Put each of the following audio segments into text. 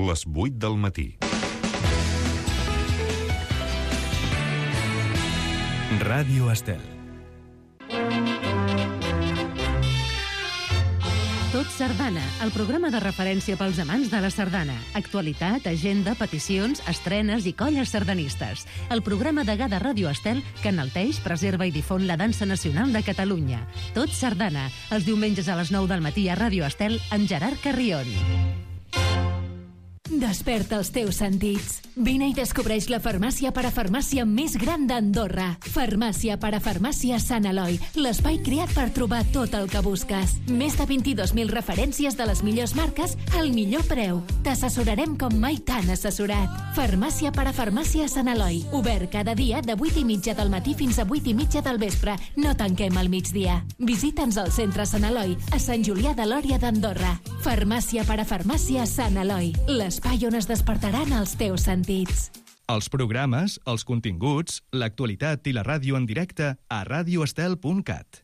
les 8 del matí. Ràdio Estel. Tot Sardana, el programa de referència pels amants de la sardana. Actualitat, agenda, peticions, estrenes i colles sardanistes. El programa degà de Ràdio Estel que enalteix, preserva i difon la dansa nacional de Catalunya. Tot Sardana, els diumenges a les 9 del matí a Ràdio Estel amb Gerard Carrion. Desperta els teus sentits. Vine i descobreix la farmàcia parafarmàcia més gran d'Andorra. Farmàcia parafarmàcia Sant Eloi, l'espai creat per trobar tot el que busques. Més de 22.000 referències de les millors marques al millor preu. T'assessorarem com mai t'han assessorat. Farmàcia parafarmàcia Sant Eloi, obert cada dia de 8:30 del matí fins a 8:30 del vespre. No tanquem al migdia. Visita'ns al centre Sant Eloi, a Sant Julià de Lòria d'Andorra. Farmàcia parafarmàcia Sant Eloi, l'espai on es despertaran els teus sentits. Els programes, els continguts, l'actualitat i la ràdio en directe a radioestel.cat.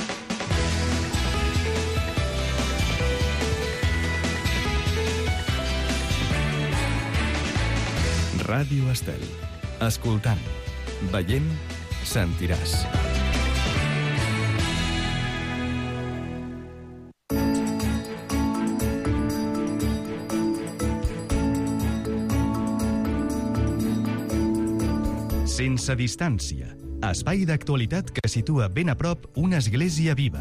Ràdio Estel. Escoltant, veient, sentiràs. Sense distància. Espai d'actualitat que situa ben a prop una església viva.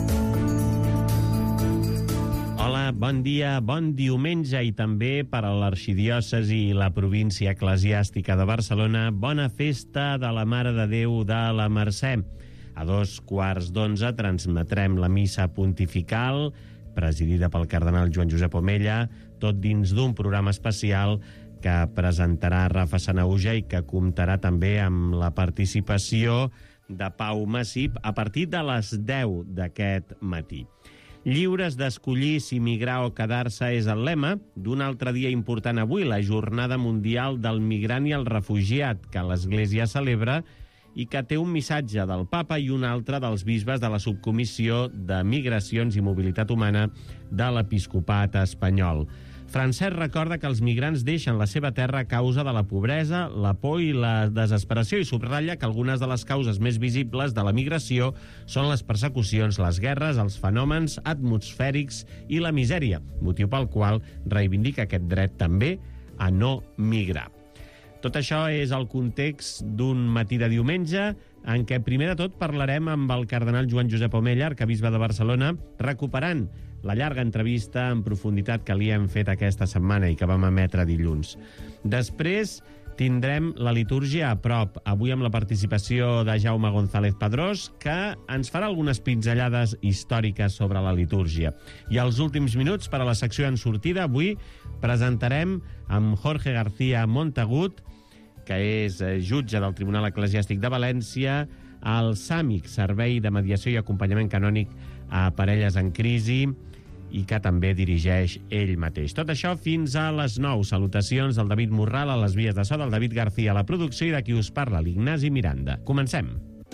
Hola, bon dia, bon diumenge i també per a l'arxidiòcesi i la província eclesiàstica de Barcelona, bona festa de la Mare de Déu de la Mercè. A 11:15 transmetrem la missa pontifical, presidida pel cardenal Joan Josep Omella, tot dins d'un programa especial que presentarà Rafa Sanahuja i que comptarà també amb la participació de Pau Massip a partir de les 10 d'aquest matí. Lliures d'escollir si migrar o quedar-se és el lema d'un altre dia important avui, la Jornada Mundial del Migrant i el Refugiat, que l'Església celebra i que té un missatge del Papa i un altre dels bisbes de la Subcomissió de Migracions i Mobilitat Humana de l'Episcopat espanyol. Francesc recorda que els migrants deixen la seva terra a causa de la pobresa, la por i la desesperació i subratlla que algunes de les causes més visibles de la migració són les persecucions, les guerres, els fenòmens atmosfèrics i la misèria, motiu pel qual reivindica aquest dret també a no migrar. Tot això és el context d'un matí de diumenge en què primer de tot parlarem amb el cardenal Joan Josep Omella, arquebisbe de Barcelona, recuperant la llarga entrevista en profunditat que li hem fet aquesta setmana i que vam emetre dilluns. Després tindrem la litúrgia a prop, avui amb la participació de Jaume González Padrós, que ens farà algunes pinzellades històriques sobre la litúrgia. I als últims minuts, per a la secció en sortida, avui presentarem amb Jorge García Montagut, que és jutge del Tribunal Eclesiàstic de València, el SAMIC, Servei de Mediació i Acompanyament Canònic a Parelles en Crisi, i que també dirigeix ell mateix. Tot això fins a les 9. Salutacions del David Morral a les vies de so, del David García a la producció i de qui us parla, l'Ignasi Miranda. Comencem.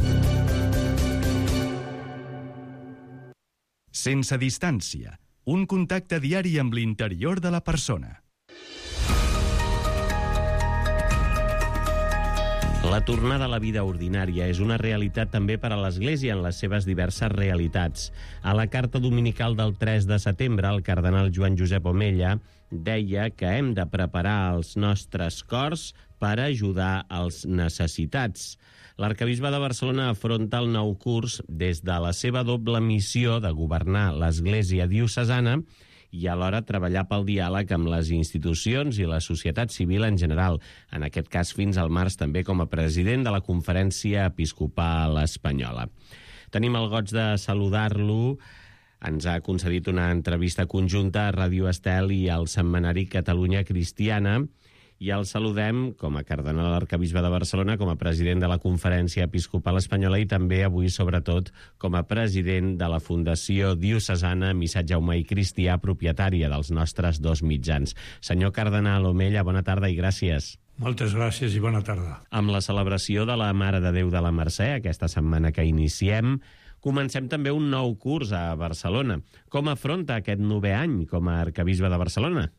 Sense distància. Un contacte diari amb l'interior de la persona. La tornada a la vida ordinària és una realitat també per a l'Església en les seves diverses realitats. A la carta dominical del 3 de setembre, el cardenal Joan Josep Omella deia que hem de preparar els nostres cors per ajudar els necessitats. L'arquebisbe de Barcelona afronta el nou curs des de la seva doble missió de governar l'Església diocesana i alhora treballar pel diàleg amb les institucions i la societat civil en general, en aquest cas fins al març també com a president de la Conferència Episcopal Espanyola. Tenim el goig de saludar-lo. Ens ha concedit una entrevista conjunta a Ràdio Estel i al setmanari Catalunya Cristiana, i el saludem com a cardenal arquebisbe de Barcelona, com a president de la Conferència Episcopal Espanyola i també avui, sobretot, com a president de la Fundació Diocesana Missatge Humà i Cristià, propietària dels nostres dos mitjans. Senyor cardenal Omella, bona tarda i gràcies. Moltes gràcies i bona tarda. Amb la celebració de la Mare de Déu de la Mercè, aquesta setmana que iniciem, comencem també un nou curs a Barcelona. Com afronta aquest 9è any com a arquebisbe de Barcelona?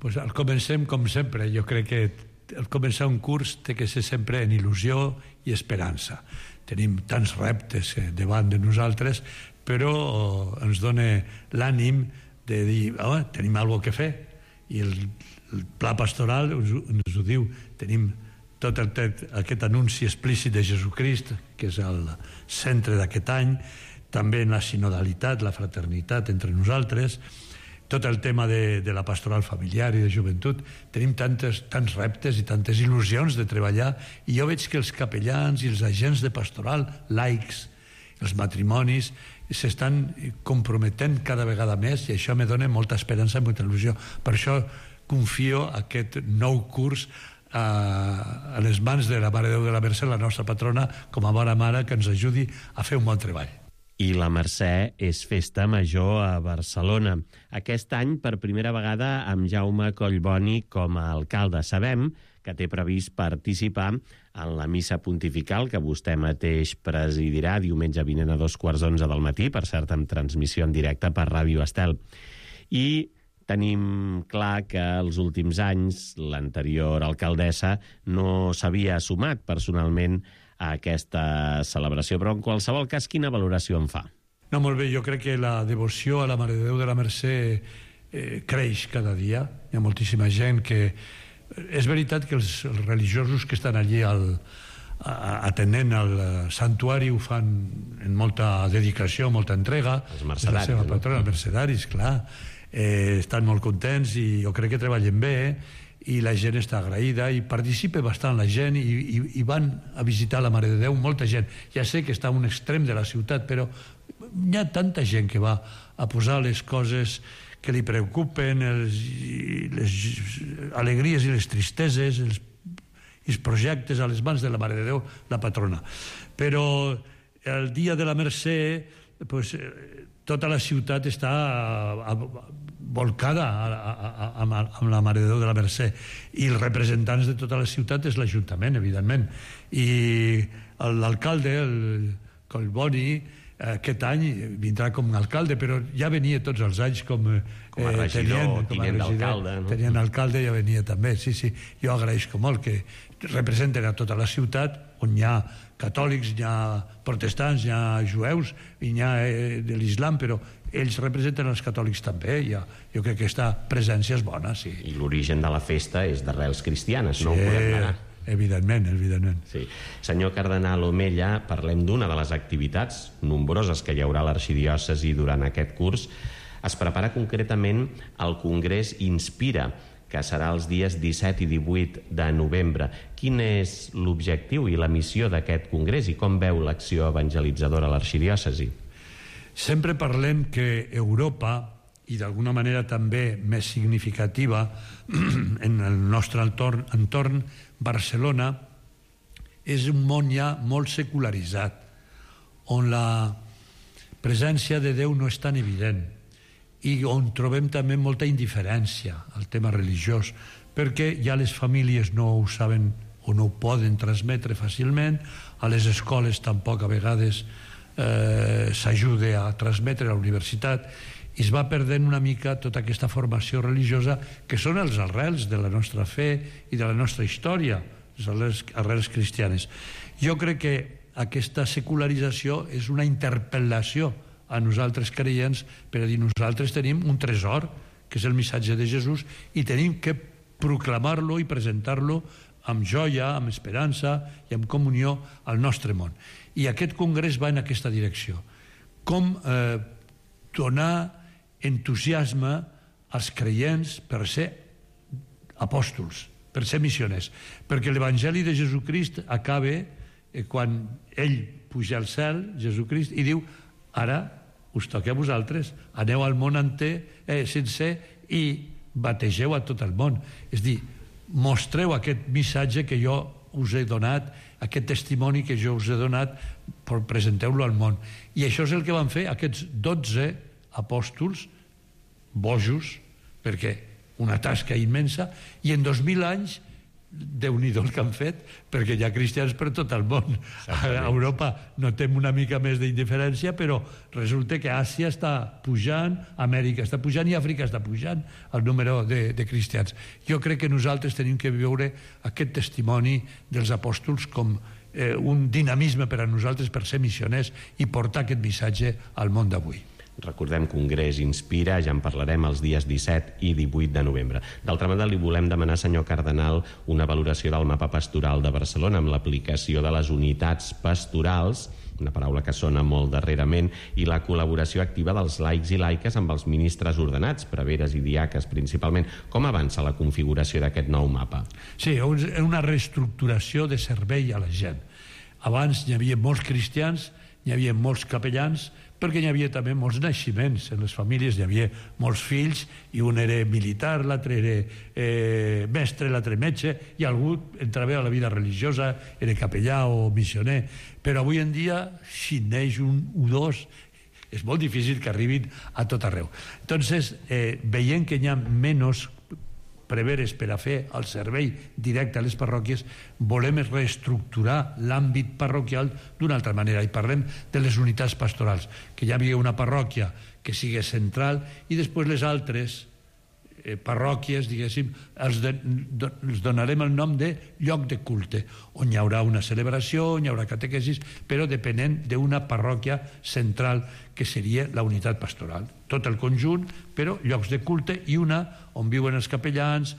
Pues el comencem com sempre. Jo crec que el començar un curs té que ser sempre en il·lusió i esperança. Tenim tants reptes davant de nosaltres, però ens dona l'ànim de dir, tenim alguna cosa a fer. I el pla pastoral ens ho diu, tenim tot aquest anunci explícit de Jesucrist, que és el centre d'aquest any, també en la sinodalitat, la fraternitat entre nosaltres, tot el tema de la pastoral familiar i de joventut. Tenim tants reptes i tantes il·lusions de treballar, i jo veig que els capellans i els agents de pastoral, laics, els matrimonis, s'estan comprometent cada vegada més, i això me dona molta esperança i molta il·lusió. Per això confio aquest nou curs a les mans de la Mare de Déu de la Mercè, la nostra patrona, com a bona mare, que ens ajudi a fer un bon treball. I la Mercè és festa major a Barcelona. Aquest any, per primera vegada, amb Jaume Collboni com a alcalde. Sabem que té previst participar en la missa pontifical que vostè mateix presidirà diumenge vinent a 11:15 del matí, per cert, amb transmissió en directe per Ràdio Estel. I tenim clar que els últims anys l'anterior alcaldessa no s'havia sumat personalment a aquesta celebració, però en qualsevol cas, quina valoració en fa? No, molt bé, jo crec que la devoció a la Mare de Déu de la Mercè creix cada dia. Hi ha moltíssima gent que... És veritat que els religiosos que estan allí atenent al santuari ho fan en molta dedicació, molta entrega. Els mercedaris, la seva patrona, els mercedaris, clar. Estan molt contents i jo crec que treballen bé, i la gent està agraïda i participa bastant la gent, i van a visitar la Mare de Déu molta gent. Ja sé que està a un extrem de la ciutat, però hi ha tanta gent que va a posar les coses que li preocupen, les alegries i les tristeses, els projectes a les mans de la Mare de Déu, la patrona. Però el dia de la Mercè, pues, tota la ciutat està volcada amb la Mare de Déu de la Mercè, i els representants de tota la ciutat és l'Ajuntament, evidentment, i l'alcalde, el Collboni, aquest any vindrà com a alcalde, però ja venia tots els anys com a regidor, tinent d'alcalde, no? Tenien alcalde, ja venia també, sí. Jo agraeixo molt que representen a tota la ciutat, on hi ha catòlics, hi ha protestants, hi ha jueus, i hi ha de l'islam, però ells representen els catòlics també. Jo crec que aquesta presència és bona, sí. I l'origen de la festa és d'arrels cristianes, no ho podem negar. Evidentment. Sí. Senyor cardenal Omella, parlem d'una de les activitats nombroses que hi haurà a l'arxidiòcesi durant aquest curs. Es prepara concretament el Congrés Inspira, que serà els dies 17 i 18 de novembre. Quin és l'objectiu i la missió d'aquest congrés i com veu l'acció evangelitzadora a l'arxidiòcesi? Sempre parlem que Europa, i d'alguna manera també més significativa en el nostre entorn, Barcelona, és un món ja molt secularitzat, on la presència de Déu no és tan evident, i on trobem també molta indiferència al tema religiós, perquè ja les famílies no ho saben o no ho poden transmetre fàcilment, a les escoles tampoc a vegades s'ajuda a transmetre a la universitat, i es va perdent una mica tota aquesta formació religiosa que són els arrels de la nostra fe i de la nostra història, les arrels cristianes. Jo crec que aquesta secularització és una interpel·lació a nosaltres creients per a dir nosaltres tenim un tresor, que és el missatge de Jesús, i tenim que proclamar-lo i presentar-lo amb joia, amb esperança i amb comunió al nostre món. I aquest congrés va en aquesta direcció. Com donar entusiasme als creients per ser apòstols, per ser missioners, perquè l'Evangeli de Jesucrist acaba quan ell puja al cel, Jesucrist, i diu, ara us toca a vosaltres, aneu al món sencer i bategeu a tot el món. És dir, mostreu aquest missatge que jo us he donat, aquest testimoni que jo us he donat, presenteu-lo al món. I això és el que van fer aquests 12 apòstols bojos, perquè una tasca immensa, i en 2000 anys Déu-n'hi-do el que han fet, perquè hi ha cristians per tot el món. A Europa notem una mica més d'indiferència, però resulta que Àsia està pujant, Amèrica està pujant i Àfrica està pujant el número de cristians. Jo crec que nosaltres tenim que viure aquest testimoni dels apòstols com un dinamisme per a nosaltres per ser missioners i portar aquest missatge al món d'avui. Recordem Congrés Inspira, ja en parlarem els dies 17 i 18 de novembre. D'altra banda, li volem demanar, senyor cardenal, una valoració del mapa pastoral de Barcelona amb l'aplicació de les unitats pastorals, una paraula que sona molt darrerament, i la col·laboració activa dels laics i laiques amb els ministres ordenats, preveres i diaques principalment. Com avança la configuració d'aquest nou mapa? Sí, és una reestructuració de servei a la gent. Abans hi havia molts cristians, hi havia molts capellans, perquè hi havia també molts naixements en les famílies, hi havia molts fills i un era militar, l'altre era mestre, l'altre metge, i algú entrava a la vida religiosa, era capellà o missioner, però avui en dia si neix un o dos és molt difícil que arribin a tot arreu. Entonces, veient que hi ha menys preveres per a fer el servei directe a les parròquies, volem reestructurar l'àmbit parroquial d'una altra manera, i parlem de les unitats pastorals, que hi havia una parròquia que sigui central i després les altres parròquies, diguéssim, els donarem el nom de lloc de culte, on hi haurà una celebració, on hi haurà catequesis, però depenent d'una parròquia central que seria la unitat pastoral. Tot el conjunt, però llocs de culte i una on viuen els capellans,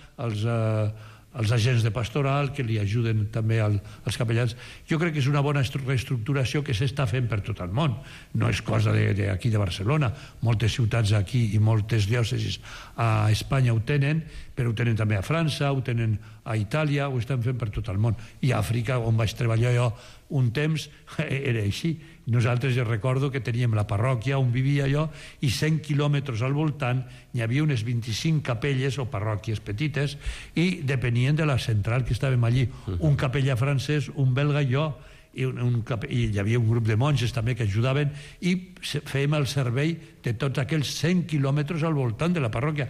els agents de pastoral que li ajuden també als capellans. Jo crec que és una bona reestructuració que s'està fent per tot el món. No és cosa d'aquí de Barcelona. Moltes ciutats aquí i moltes diòcesis a Espanya ho tenen, però ho tenen també a França, ho tenen a Itàlia, ho estan fent per tot el món. I a Àfrica, on vaig treballar jo un temps, era així. Nosaltres, jo recordo que teníem la parròquia on vivia jo i 100 quilòmetres al voltant hi havia unes 25 capelles o parròquies petites i depenien de la central que estàvem allí. Un capellà francès, un belga i jo, i hi havia un grup de monges també que ajudaven i fèiem el servei de tots aquells 100 quilòmetres al voltant de la parròquia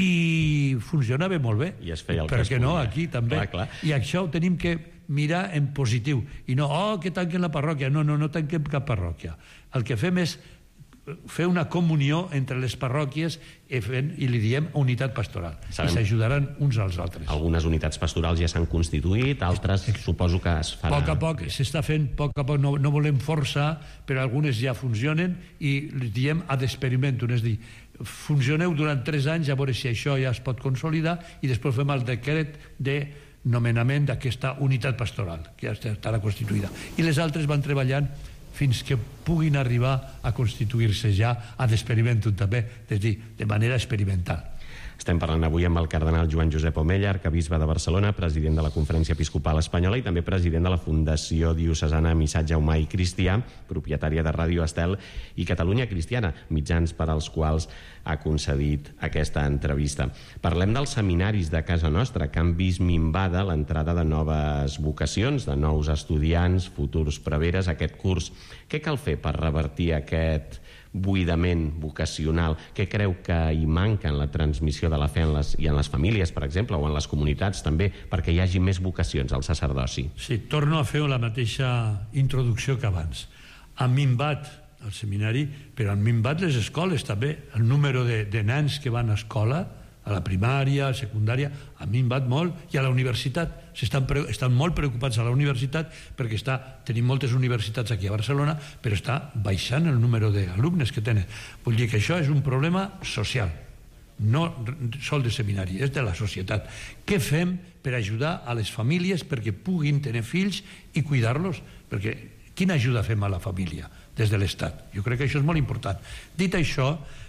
i funcionava molt bé. I es feia el per que es què no, podia. aquí també. Clar. I això ho tenim que mirar en positiu i no, que tanquen la parròquia. No tanquem cap parròquia. El que fem és fer una comunió entre les parròquies i li diem unitat pastoral. I s'ajudaran uns als altres. Algunes unitats pastorals ja s'han constituït, altres suposo que es farà. A poc, s'està fent a poc, no volem forçar, però algunes ja funcionen i li diem ad experimentum, és a dir, funcioneu durant 3 anys a veure si això ja es pot consolidar i després fem el decret de nomenament d'aquesta unitat pastoral que ja estarà constituïda. I les altres van treballant fins que puguin arribar a constituir-se ja ad experimentum també, és a dir, de manera experimental. Estem parlant avui amb el cardenal Joan Josep Omella, arcabisbe de Barcelona, president de la Conferència Episcopal Espanyola i també president de la Fundació Diocesana Missatge Humà i Cristià, propietària de Ràdio Estel i Catalunya Cristiana, mitjans per als quals ha concedit aquesta entrevista. Parlem dels seminaris de casa nostra que han vist minvada l'entrada de noves vocacions, de nous estudiants, futurs preveres, aquest curs. Què cal fer per revertir aquest buidament vocacional? Què creu que hi manca en la transmissió de la fe i en les famílies, per exemple, o en les comunitats també, perquè hi hagi més vocacions al sacerdoci? Sí, torno a fer la mateixa introducció que abans. Han minvat el seminari, però han minvat les escoles també. El número de nens que van a escola, a la primària, a la secundària, han minvat molt, i a la universitat. Estan molt preocupats a la universitat perquè tenim moltes universitats aquí a Barcelona, però està baixant el número d'alumnes que tenen. Vull dir que això és un problema social, no sol de seminari, és de la societat. Què fem per ajudar a les famílies perquè puguin tenir fills i cuidar-los? Perquè quina ajuda fem a la família des de l'Estat? Jo crec que això és molt important. Dit això,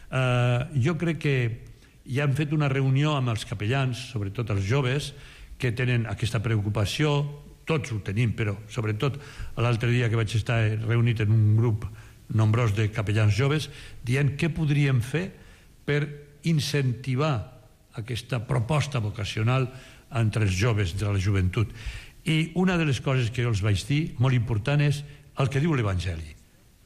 jo crec que ja hem fet una reunió amb els capellans, sobretot els joves, que tenen aquesta preocupació. Tots ho tenim, però sobretot l'altre dia que vaig estar reunit en un grup nombrós de capellans joves, dient què podríem fer per incentivar aquesta proposta vocacional entre els joves de la joventut. I una de les coses que jo els vaig dir, molt important, és el que diu l'Evangeli.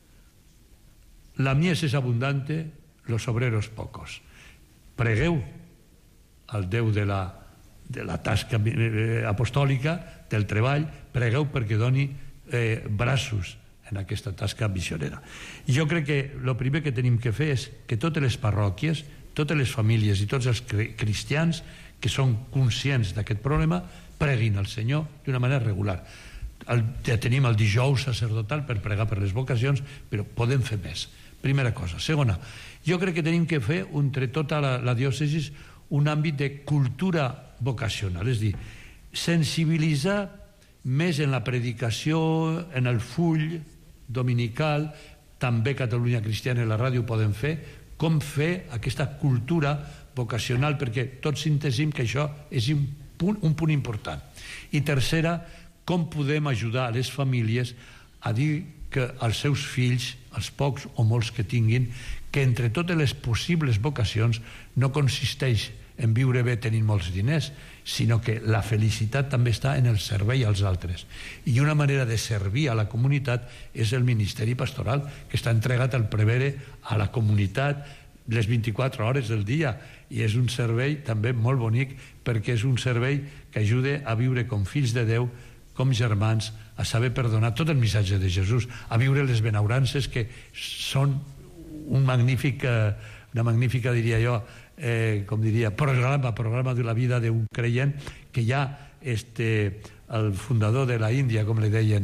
La mies es abundante, los obreros pocos. Pregueu al Déu de de la tasca apostòlica, del treball, pregueu perquè doni braços en aquesta tasca missionera. I jo crec que el primer que tenim que fer és que totes les parròquies, totes les famílies i tots els cristians que són conscients d'aquest problema preguin al Senyor d'una manera regular. Ja tenim el dijous sacerdotal per pregar per les vocacions, però podem fer més. Primera cosa. Segona, jo crec que tenim que fer entre tota la diòcesis un àmbit de cultura vocacional, és a dir, sensibilitzar més en la predicació, en el full dominical, també Catalunya Cristiana i la ràdio poden fer, com fer aquesta cultura vocacional, perquè tots sintesim que això és un punt important. I tercera, com podem ajudar a les famílies a dir que els seus fills, els pocs o molts que tinguin, que entre totes les possibles vocacions no consisteix en viure bé tenint molts diners, sinó que la felicitat també està en el servei als altres. I una manera de servir a la comunitat és el ministeri pastoral, que està entregat al prevere a la comunitat les 24 hores del dia, i és un servei també molt bonic, perquè és un servei que ajuda a viure com fills de Déu, com germans, a saber perdonar, tot el missatge de Jesús, a viure les benaurances que són una magnífica, diria jo, com diria, programa de la vida d'un creient, que ja el fundador de la Índia, com li deien,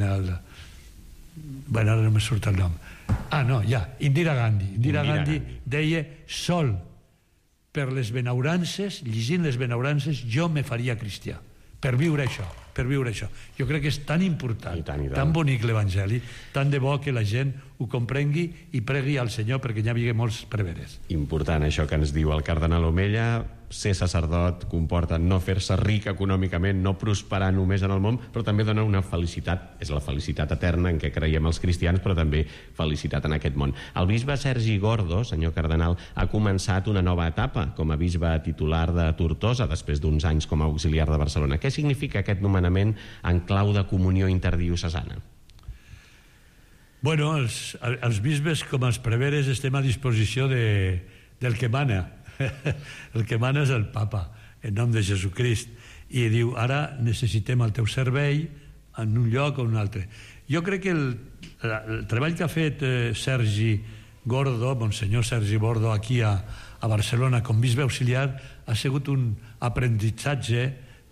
bueno, ara no me surt el nom, Indira Gandhi deia: sol per les benaurances, llegint les benaurances, jo me faria cristià, per viure això. Jo crec que és tan important, tan bonic l'Evangeli, tan de bo que la gent ho comprengui i pregui al Senyor perquè n'hi havia molts preveres. Important això que ens diu el cardenal Omella: ser sacerdot comporta no fer-se ric econòmicament, no prosperar només en el món, però també dona una felicitat, és la felicitat eterna en què creiem els cristians, però també felicitat en aquest món. El bisbe Sergi Gordo, senyor cardenal, ha començat una nova etapa com a bisbe titular de Tortosa després d'uns anys com a auxiliar de Barcelona. Què significa aquest nomenament en clau de comunió interdiocesana? Bueno, els bisbes com els preveres estem a disposició del que mana. El que mana és el papa, en nom de Jesucrist, i diu: ara necessitem el teu servei en un lloc o un altre. Jo crec que el treball que ha fet Sergi Gordo, Monsenyor Sergi Gordo, aquí a Barcelona com bisbe auxiliar, ha sigut un aprenentatge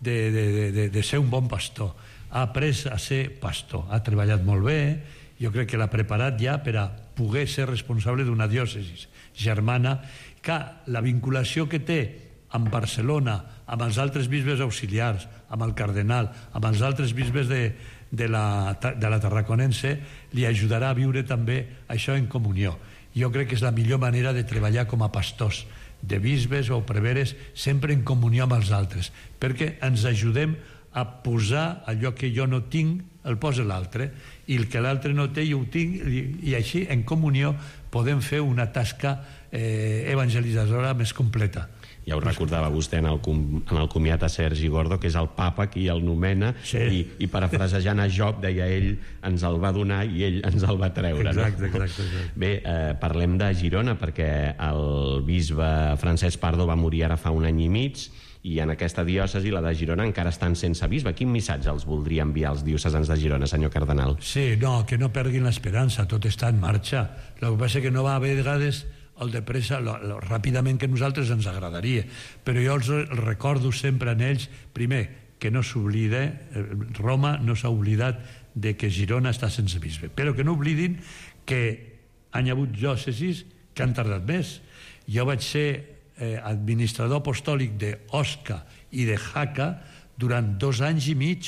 de ser un bon pastor. Ha après a ser pastor, ha treballat molt bé, jo crec que l'ha preparat ja per a poder ser responsable d'una diòcesi germana, que la vinculació que té amb Barcelona, amb els altres bisbes auxiliars, amb el cardenal, amb els altres bisbes de la Tarraconense, li ajudarà a viure també això en comunió. Jo crec que és la millor manera de treballar com a pastors, de bisbes o preveres, sempre en comunió amb els altres, perquè ens ajudem a posar allò que jo no tinc, el posa l'altre, i el que l'altre no té jo ho tinc, i així en comunió podem fer una tasca evangelitzadora més completa. Ja ho recordava vostè en el comiat a Sergi Gordo, que és el papa qui el nomena, sí. I parafrasejant a Job, deia: ell ens el va donar i ell ens el va treure. Exacte. Bé, parlem de Girona, perquè el bisbe Francesc Pardo va morir ara fa un any i mig, i en aquesta diòcesi, la de Girona, encara estan sense bisbe. Quin missatge els voldria enviar als diocesans de Girona, senyor cardenal? Sí, que no perdin l'esperança, tot està en marxa. El que passa és que no va haver vegades el de pressa, ràpidament, que a nosaltres ens agradaria, però jo els recordo sempre en ells, primer, que no s'oblida, Roma no s'ha oblidat de que Girona està sense bisbe, però que no oblidin que han hagut diòcesis que han tardat més. Jo vaig ser administrador apostòlic d'Osca i de Jaca durant 2 anys i mig.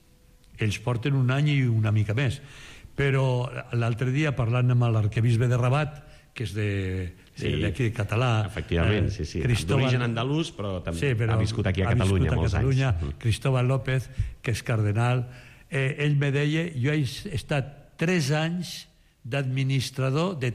Ells porten 1 any i una mica més, però l'altre dia, parlant amb l'arquebisbe de Rabat, que és d'aquí català, efectivament, sí. D'origen andalús, però també ha viscut aquí a Catalunya molts anys. Cristóbal López, que és cardenal, ell me deia: jo he estat 3 anys d'administrador de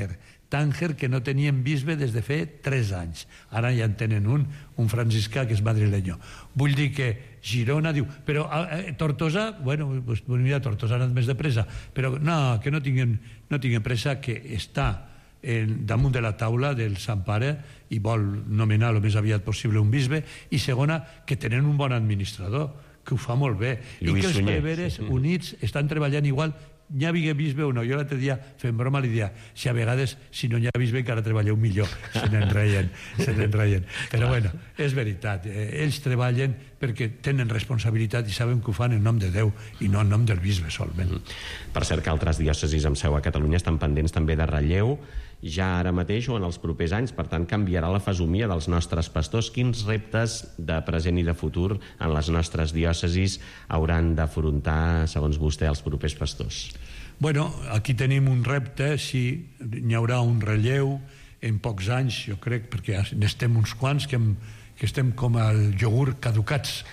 Tànger, que no tenien bisbe des de fer 3 anys. Ara ja en tenen un franciscà que és madrileño. Vull dir que Girona diu, però Tortosa, bueno, mira, Tortosa ha anat més de pressa, però no, que no tinguin pressa, que està damunt de la taula del Sant Pare i vol nomenar el més aviat possible un bisbe, i segona, que tenen un bon administrador, que ho fa molt bé, i que els preveres units estan treballant igual, n'hi ha bisbe o no. Jo l'altre dia, fent broma, li dia, si a vegades, si no n'hi ha bisbe, encara treballeu millor. Se n'enreien. Però bueno, és veritat. Ells treballen perquè tenen responsabilitat i saben que ho fan en nom de Déu i no en nom del bisbe solament. Per cert que altres diòcesis amb seu a Catalunya estan pendents també de relleu ja ara mateix o en els propers anys. Per tant, canviarà la fesomia dels nostres pastors. Quins reptes de present i de futur en les nostres diòcesis hauran d'afrontar, segons vostè, els propers pastors? Bueno, aquí tenim un repte, si n'hi haurà un relleu en pocs anys, jo crec, perquè n'estem uns quants que estem com el iogurt caducats.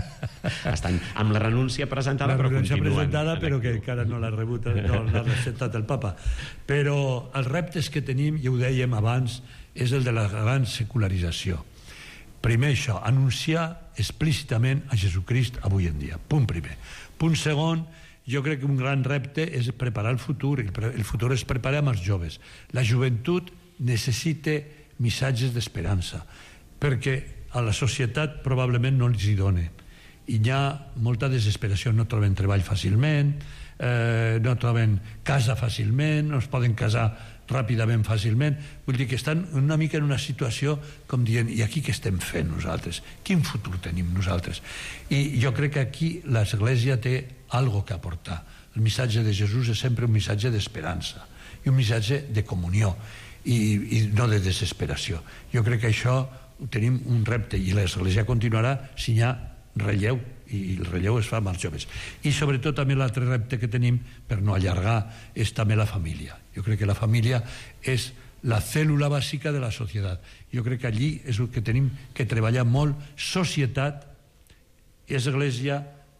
Estan amb la renúncia presentada, però continuen. La renúncia presentada, però que encara no l'ha rebut, no l'ha acceptat el papa. Però els reptes que tenim, ja ho dèiem abans, és el de la gran secularització. Primer això, anunciar explícitament a Jesucrist avui en dia. Punt primer. Punt segon, jo crec que un gran repte és preparar el futur. El futur es prepara amb els joves. La joventut necessita missatges d'esperança, perquè a la societat probablement no els hi dona. I hi ha molta desesperació, no troben treball fàcilment, no troben casa fàcilment, no es poden casar ràpidament fàcilment. Vull dir que estan una mica en una situació com dient, i aquí què estem fent nosaltres? Quin futur tenim nosaltres? I jo crec que aquí l'Església té algo que aportar. El missatge de Jesús és sempre un missatge d'esperança i un missatge de comunió i no de desesperació. Jo crec que això tenim un repte i l'Església continuarà si hi ha relleu, i el relleu es fa amb els joves. I sobretot també l'altre repte que tenim, per no allargar, és també la família. Jo crec que la família és la cèl·lula bàsica de la societat. Jo crec que allí és el que tenim que treballar molt, societat, Església,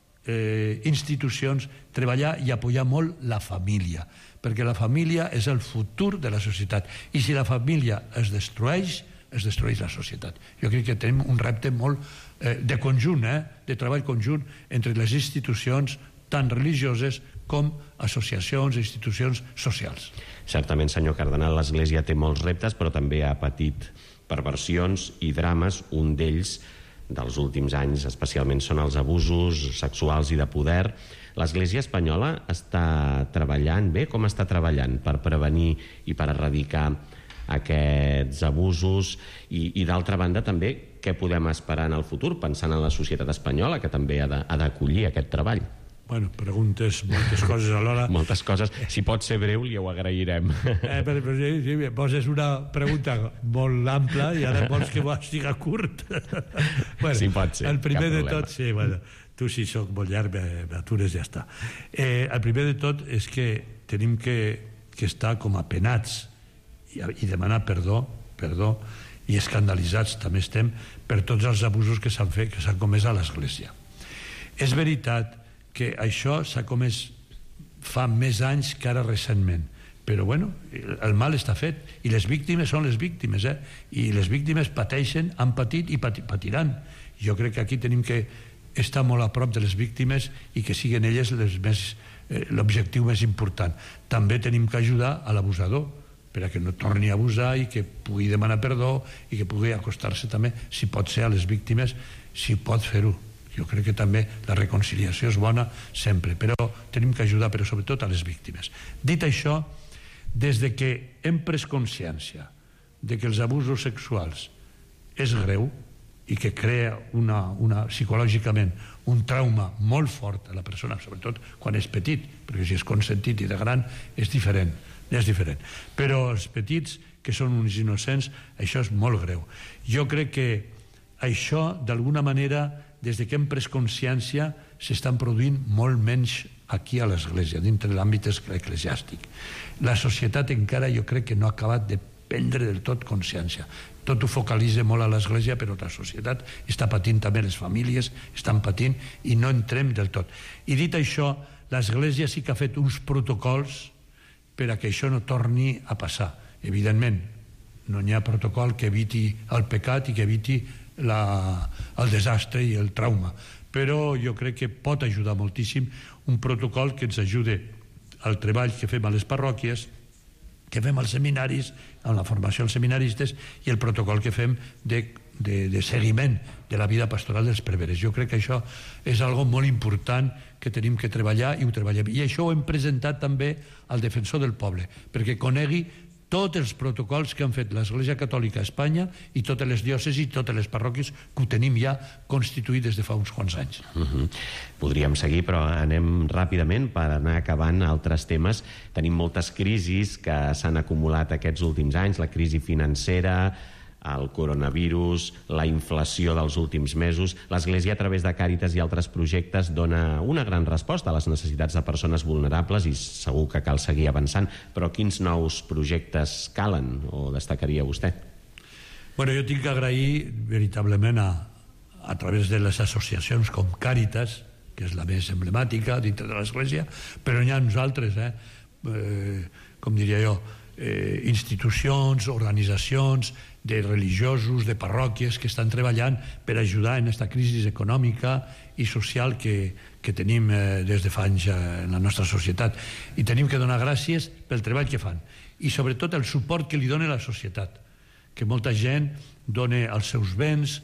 institucions, treballar i apoyar molt la família, perquè la família és el futur de la societat, i si la família es destrueix la societat. Jo crec que tenim un repte molt de conjunt, de treball conjunt entre les institucions tant religioses com associacions i institucions socials. Certament, senyor cardenal, l'Església té molts reptes, però també ha patit perversions i drames. Un d'ells, dels últims anys, especialment, són els abusos sexuals i de poder. L'Església espanyola està treballant bé? Com està treballant per prevenir i per erradicar aquests abusos i d'altra banda també què podem esperar en el futur pensant en la societat espanyola que també ha d'acollir aquest treball? Bueno, preguntes moltes coses alhora. Moltes coses. Si pot ser breu, li ho agrairem. Sí, poses una pregunta molt ampla i ara vols que siga curt. Bueno, sí, pot ser. El primer de tot, sí, bueno, tu si soc molt llarg, m'atures i ja està. El primer de tot és que tenim que estar com apenats i demanar perdó, i escandalitzats també estem per tots els abusos que s'han fet, que s'han comès a l'Església. És veritat que això s'ha comès fa més anys que ara recentment, però bueno, el mal està fet i les víctimes són les víctimes, i les víctimes pateixen, han patit i patiran. Jo crec que aquí tenim que estar molt a prop de les víctimes i que siguin elles l'objectiu més important. També tenim que ajudar a l'abusador perquè no torni a abusar i que pugui demanar perdó i que pugui acostar-se també, si pot ser, a les víctimes, si pot fer-ho. Jo crec que també la reconciliació és bona sempre, però tenim que ajudar, però sobretot a les víctimes. Dit això, des de que hem pres consciència de que els abusos sexuals és greu i que crea psicològicament un trauma molt fort a la persona, sobretot quan és petit, perquè si és consentit i de gran és diferent. Però els petits, que són uns innocents, això és molt greu. Jo crec que això, d'alguna manera, des que hem pres consciència, s'estan produint molt menys aquí a l'Església, dintre l'àmbit eclesiàstic. La societat encara jo crec que no ha acabat de prendre del tot consciència. Tot ho focalitza molt a l'Església, però la societat està patint també, les famílies estan patint i no entrem del tot. I dit això, l'Església sí que ha fet uns protocols per a que això no torni a passar. Evidentment, no hi ha protocol que eviti el pecat i que eviti el desastre i el trauma, però jo crec que pot ajudar moltíssim un protocol que ens ajude al treball que fem a les parròquies que fem als seminaris, en la formació als seminaristes, i el protocol que fem de seguiment de la vida pastoral dels preveres. Jo crec que això és algo molt important que tenim que treballar, i ho treballem. I això ho hem presentat també al defensor del poble, perquè conegui tots els protocols que han fet l'Església Catòlica a Espanya i totes les diòcesis i totes les parròquies que ho tenim ja constituït des de fa uns quants anys. Podríem seguir, però anem ràpidament per anar acabant altres temes. Tenim moltes crisis que s'han acumulat aquests últims anys, la crisi financera, el coronavirus, la inflació dels últims mesos. L'Església, a través de Càritas i altres projectes, dona una gran resposta a les necessitats de persones vulnerables i segur que cal seguir avançant. Però quins nous projectes calen o destacaria vostè? Bueno, jo tinc que agrair veritablement a través de les associacions com Càritas, que és la més emblemàtica dintre de l'Església, però n'hi ha uns altres, com diria jo, institucions, organitzacions, de religiosos, de parròquies que estan treballant per ajudar en aquesta crisi econòmica i social que tenim des de fa anys en la nostra societat. I tenim que donar gràcies pel treball que fan i sobretot el suport que li dona la societat, que molta gent dona els seus béns,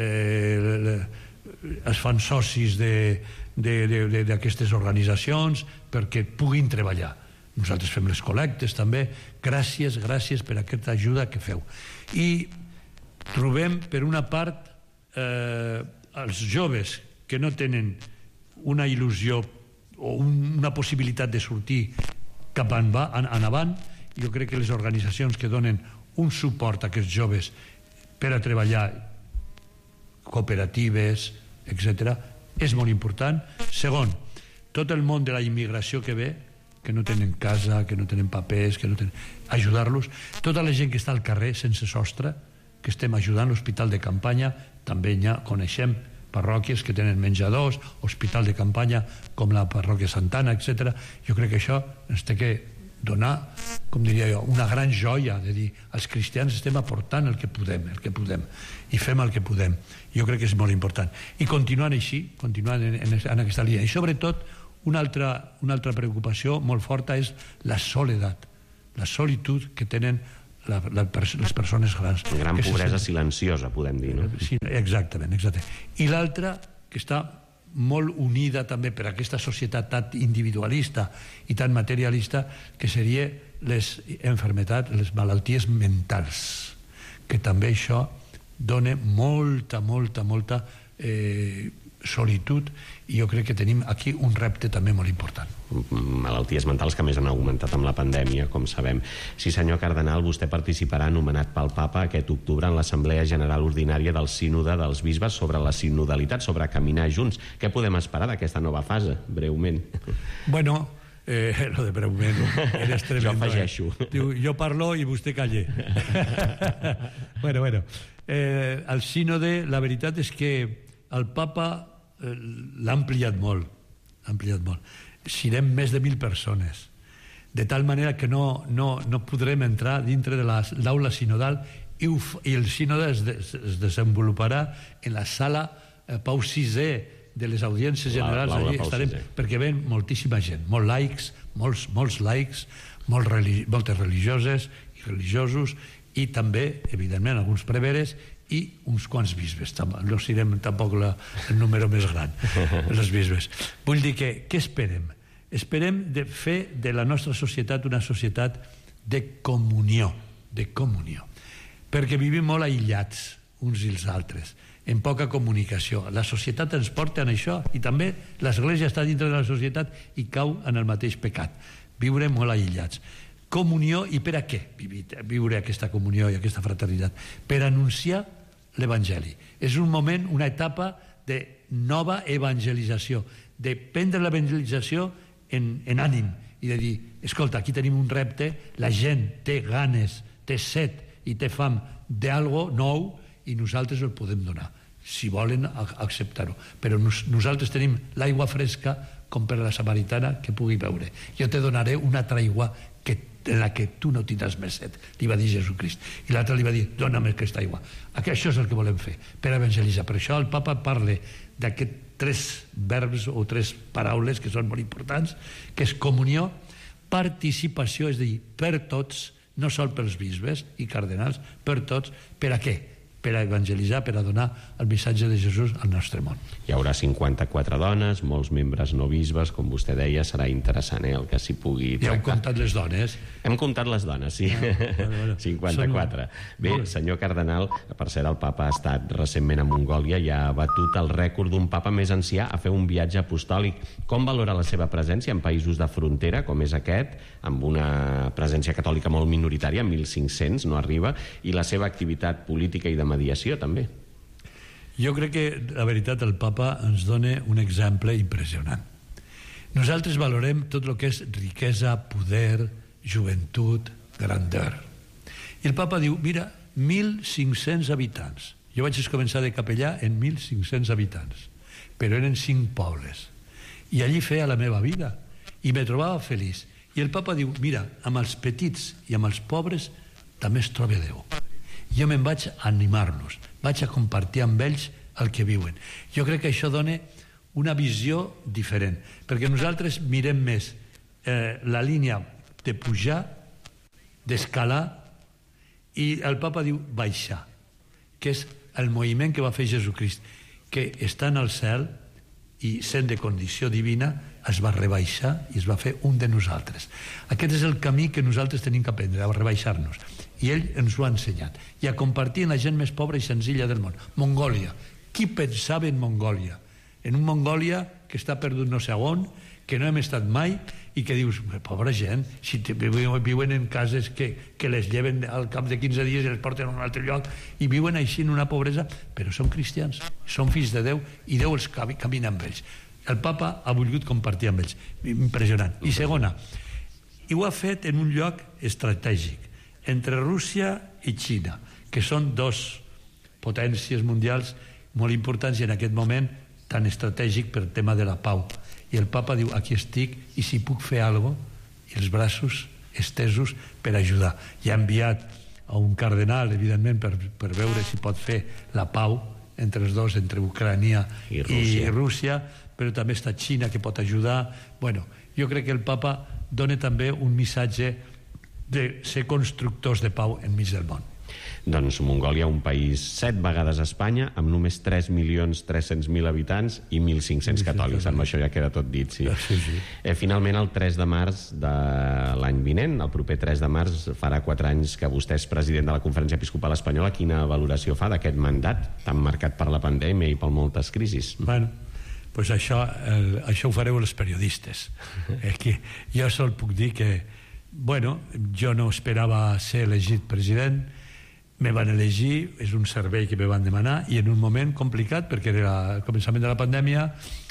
es fan socis d'aquestes organitzacions perquè puguin treballar. Nosaltres fem les col·lectes també. Gràcies per aquesta ajuda que feu. I trobem, per una part, els joves que no tenen una il·lusió o una possibilitat de sortir cap en avant. Jo crec que les organitzacions que donen un suport a aquests joves per a treballar, cooperatives, etc., és molt important. Segon, tot el món de la immigració que ve, que no tenen casa, que no tenen papers, que no tenen... ajudar-los. Tota la gent que està al carrer sense sostre, que estem ajudant, l'hospital de campanya, també ja coneixem parròquies que tenen menjadors, hospital de campanya com la parròquia Santana, etc. Jo crec que això ens té que donar, com diria jo, una gran joia de dir, els cristians estem aportant el que podem, i fem el que podem. Jo crec que és molt important. I continuant així, continuant en aquesta línia. I sobretot, una altra preocupació molt forta és la soledat, la solitud que tenen les persones grans. Una gran pobresa silenciosa, podem dir, no? Sí, exactament. I l'altra, que està molt unida també per aquesta societat tan individualista i tan materialista, que seria les malalties, les malalties mentals, que també això dona molta solitud, i jo crec que tenim aquí un repte també molt important. Malalties mentals que més han augmentat amb la pandèmia, com sabem. Sí, senyor cardenal, vostè participarà, nomenat pel Papa, aquest octubre en l'Assemblea General Ordinària del Sínode dels Bisbes sobre la sinodalitat, sobre caminar junts. Què podem esperar d'aquesta nova fase, breument? Bueno, lo de breument eres tremendo. Jo afegeixo. Diu, jo parlo i vostè calle. Bueno. El sínode, la veritat és que el Papa l'ha ampliat molt. Serem més de 1.000 persones, de tal manera que no podrem entrar dintre de l'aula sinodal, i el sínode es desenvoluparà en la sala Pau VI de les audiències generals. Allí estarem, perquè ven moltíssima gent, molts laics, moltes religioses i religiosos, i també, evidentment, alguns preveres i uns quants bisbes. No serem tampoc el número més gran, els bisbes. Vull dir que, què esperem? Esperem de fer de la nostra societat una societat de comunió, perquè vivim molt aïllats uns i els altres, en poca comunicació. La societat ens porta en això, i també l'Església està dintre de la societat i cau en el mateix pecat, viure molt aïllats. Comunió, i per a què viure aquesta comunió i aquesta fraternitat? Per anunciar l'Evangeli. És un moment, una etapa de nova evangelització, de prendre l'evangelització en ànim i de dir, escolta, aquí tenim un repte, la gent té ganes, té set i té fam d'algo nou i nosaltres el podem donar, si volen acceptar-ho. Però nosaltres tenim l'aigua fresca com per a la samaritana que pugui beure. Jo te donaré una altra aigua en la que tu no tindràs més set, li va dir Jesucrist. I l'altre li va dir, dona'm aquesta aigua. Això és el que volem fer, per evangelitzar. Per això el Papa parla d'aquests 3 verbs o 3 paraules que són molt importants, que és comunió, participació, és a dir, per tots, no sol pels bisbes i cardenals, per tots. Per a què? Per a evangelitzar, per a donar el missatge de Jesús al nostre món. Hi haurà 54 dones, molts membres no bisbes, com vostè deia, serà interessant el que s'hi pugui tractar. Ja heu comptat les dones? Hem comptat les dones, sí. 54. Bé, senyor cardenal, per cert, el papa ha estat recentment a Mongòlia i ha batut el rècord d'un papa més ancià a fer un viatge apostòlic. Com valora la seva presència en països de frontera, com és aquest, amb una presència catòlica molt minoritària, 1.500, no arriba, i la seva activitat política i de mediació, també? Jo crec que, la veritat, el papa ens dona un exemple impressionant. Nosaltres valorem tot el que és riquesa, poder, joventut, grandeur. I el papa diu, mira, 1.500 habitants. Jo vaig començar de capellà en 1.500 habitants, però eren 5 pobles. I allí feia la meva vida, i me trobava feliç. I el papa diu, mira, amb els petits i amb els pobres també es troba Déu. Jo me'n vaig a animar-los, vaig a compartir amb ells el que viuen. Jo crec que això dona una visió diferent, perquè nosaltres mirem més la línia de pujar, d'escalar, i el papa diu baixar, que és el moviment que va fer Jesucrist, que estant al cel i sent de condició divina es va rebaixar i es va fer un de nosaltres. Aquest és el camí que nosaltres tenim que aprendre, a rebaixar-nos, i ell ens ho ha ensenyat, i a compartir amb la gent més pobra i senzilla del món. Mongòlia, qui pensava en Mongòlia? En un Mongòlia que està perdut no sé on, que no hem estat mai, i que dius, pobra gent, si viuen en cases que les lleven al cap de 15 dies i les porten a un altre lloc, i viuen així en una pobresa, però són cristians, són fills de Déu, i Déu els camina amb ells. El papa ha volgut compartir amb ells. Impressionant. I segona, i ho ha fet en un lloc estratègic, entre Rússia i Xina, que són dos potències mundials molt importants i en aquest moment tan estratègic per tema de la pau. I el papa diu, aquí estic, i si puc fer alguna cosa, i els braços estesos per ajudar. I ha enviat a un cardenal, evidentment, per veure si pot fer la pau entre els dos, entre Ucrània i Rússia, però també està Xina, que pot ajudar. Bueno, jo crec que el papa dona també un missatge de ser constructors de pau enmig del món. Doncs Mongòlia, un país 7 vegades a Espanya, amb només 3.300.000 habitants i 1.500 catòlics. Amb això ja queda tot dit, sí. Finalment, el 3 de març de l'any vinent, el proper 3 de març, farà 4 anys que vostè és president de la Conferència Episcopal Espanyola. Quina valoració fa d'aquest mandat tan marcat per la pandèmia i per moltes crisis? Bueno, pues això ho fareu els periodistes. Jo sol puc dir que jo no esperava ser elegit president, me van elegir, és un servei que me van demanar, i en un moment complicat, perquè era el començament de la pandèmia,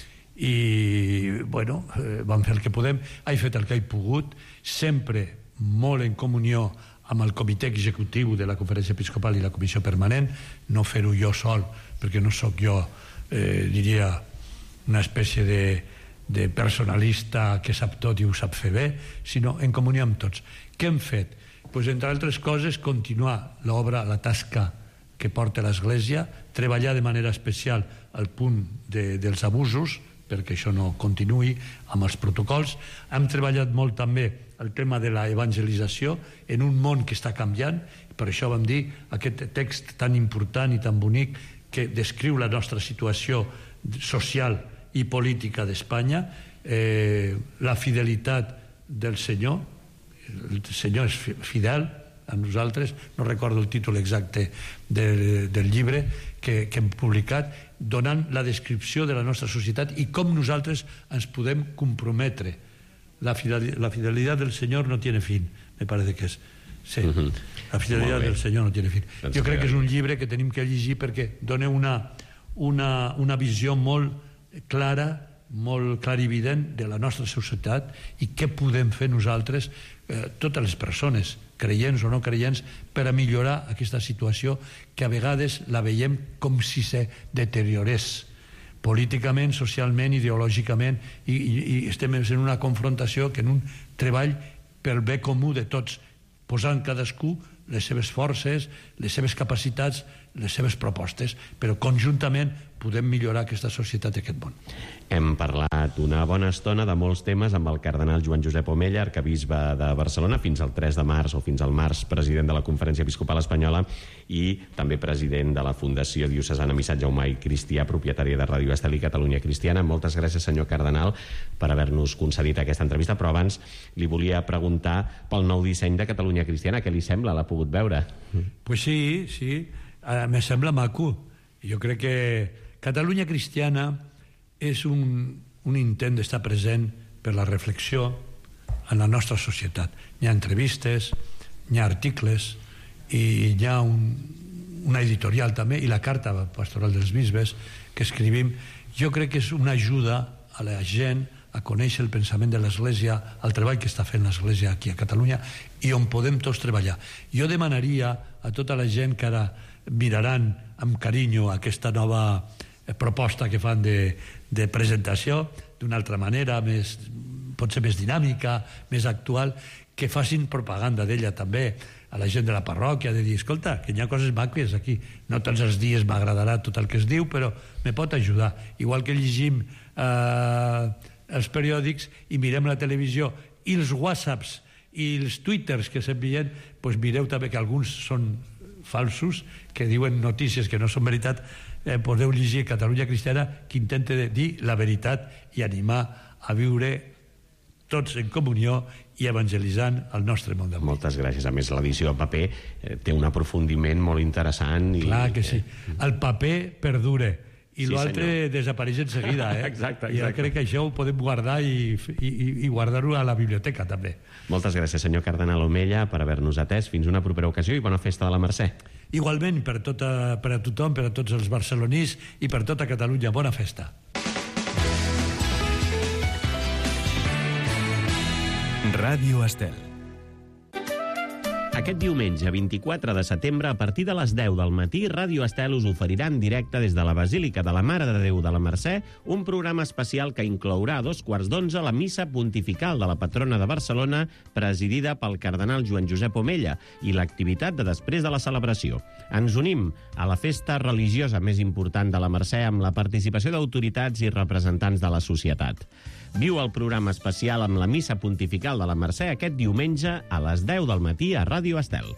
i vam fer el que podem. He fet el que he pogut, sempre molt en comunió amb el comitè executiu de la Conferència Episcopal i la Comissió Permanent, no fer-ho jo sol, perquè no sóc jo, diria, una espècie de personalista que sap tot i ho sap fer bé, sinó en comunió amb tots. Què hem fet? Pues, entre altres coses, continuar l'obra, la tasca que porta l'Església, treballar de manera especial al punt dels abusos, perquè això no continuï amb els protocols. Hem treballat molt també el tema de la evangelització en un món que està canviant, per això vam dir aquest text tan important i tan bonic que descriu la nostra situació social i política d'Espanya, la fidelitat del Senyor. El Senyor és fidel a nosaltres, no recordo el títol exacte del llibre que hem publicat, donant la descripció de la nostra societat i com nosaltres ens podem comprometre. La fidelitat del Senyor no tiene fin, me parece que és. Sí, la fidelitat del Senyor no tiene fin. Jo crec que és un llibre que tenim que llegir perquè dona una visió molt clara, molt clarivident de la nostra societat i què podem fer nosaltres, totes les persones, creients o no creients, per a millorar aquesta situació que a vegades la veiem com si se deteriorés políticament, socialment, ideològicament, i estem en una confrontació que en un treball pel bé comú de tots, posant cadascú les seves forces, les seves capacitats, les seves propostes, però conjuntament podem millorar aquesta societat i aquest món. Hem parlat una bona estona de molts temes amb el cardenal Joan Josep Omella, arquebisbe de Barcelona, fins al 3 de març o fins al març president de la Conferència Episcopal Espanyola i també president de la Fundació Diocesana Missatge Humà i Cristià, propietària de Ràdio Estel i Catalunya Cristiana. Moltes gràcies, senyor cardenal, per haver-nos concedit aquesta entrevista, però abans li volia preguntar pel nou disseny de Catalunya Cristiana. Què li sembla? L'ha pogut veure? Pues sí. Me sembla maco. Jo crec que Catalunya Cristiana és un intent d'estar present per la reflexió en la nostra societat. Hi ha entrevistes, hi ha articles i hi ha una editorial també, i la carta pastoral dels bisbes que escrivim. Jo crec que és una ajuda a la gent a conèixer el pensament de l'Església, el treball que està fent l'Església aquí a Catalunya i on podem tots treballar. Jo demanaria a tota la gent que ara miraran amb carinyo aquesta nova proposta que fan de presentació d'una altra manera, potser més dinàmica, més actual, que facin propaganda d'ella també a la gent de la parròquia, de dir, escolta, que hi ha coses maques aquí, no tots els dies m'agradarà tot el que es diu, però me pot ajudar. Igual que llegim els periòdics i mirem la televisió i els whatsapps i els twitters que s'envien, doncs mireu també que alguns són falsos, que diuen notícies que no són veritat. Podeu llegir Catalunya Cristiana, que intenta dir la veritat i animar a viure tots en comunió i evangelitzant el nostre món d'avui. Moltes gràcies. A més, l'edició en paper té un aprofundiment molt interessant. Clar que sí. El paper perdura i l'altre desapareix en seguida. Exacte. I jo crec que això ho podem guardar i guardar-ho a la biblioteca també. Moltes gràcies, senyor cardenal Omella, per haver-nos atès. Fins una propera ocasió i bona festa de la Mercè. Igualment, per a tothom, per a tots els barcelonins i per tota Catalunya. Bona festa. Ràdio Estel. Aquest diumenge, 24 de setembre, a partir de les 10 del matí, Ràdio Estel us oferirà en directe des de la Basílica de la Mare de Déu de la Mercè un programa especial que inclourà a 2:15 la missa pontifical de la patrona de Barcelona, presidida pel cardenal Joan Josep Omella, i l'activitat de després de la celebració. Ens unim a la festa religiosa més important de la Mercè amb la participació d'autoritats i representants de la societat. Viu el programa especial amb la missa pontifical de la Mercè aquest diumenge a les 10 del matí a Ràdio Estel.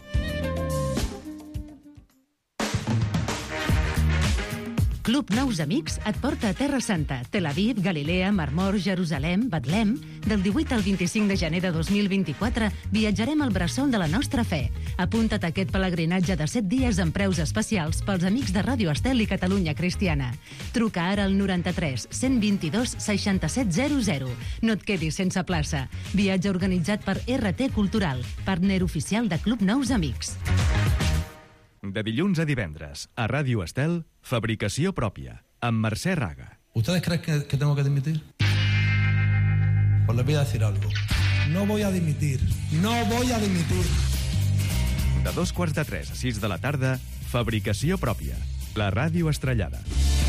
Club Nous Amics et porta a Terra Santa, Tel Aviv, Galilea, Mar Mor, Jerusalem, Betlem. Del 18 al 25 de gener de 2024 viatjarem al bressol de la nostra fe. Apunta't a aquest pelegrinatge de 7 dies amb preus especials pels amics de Ràdio Estel i Catalunya Cristiana. Truca ara al 93 122 6700. No et quedis sense plaça. Viatge organitzat per RT Cultural, partner oficial de Club Nous Amics. De dilluns a divendres, a Ràdio Estel, Fabricació Pròpia, amb Mercè Raga. ¿Ustedes creen que tengo que dimitir? Pues les voy a decir algo. No voy a dimitir. No voy a dimitir. De 2:45 a 6 de la tarda, Fabricació Pròpia, la ràdio estrellada.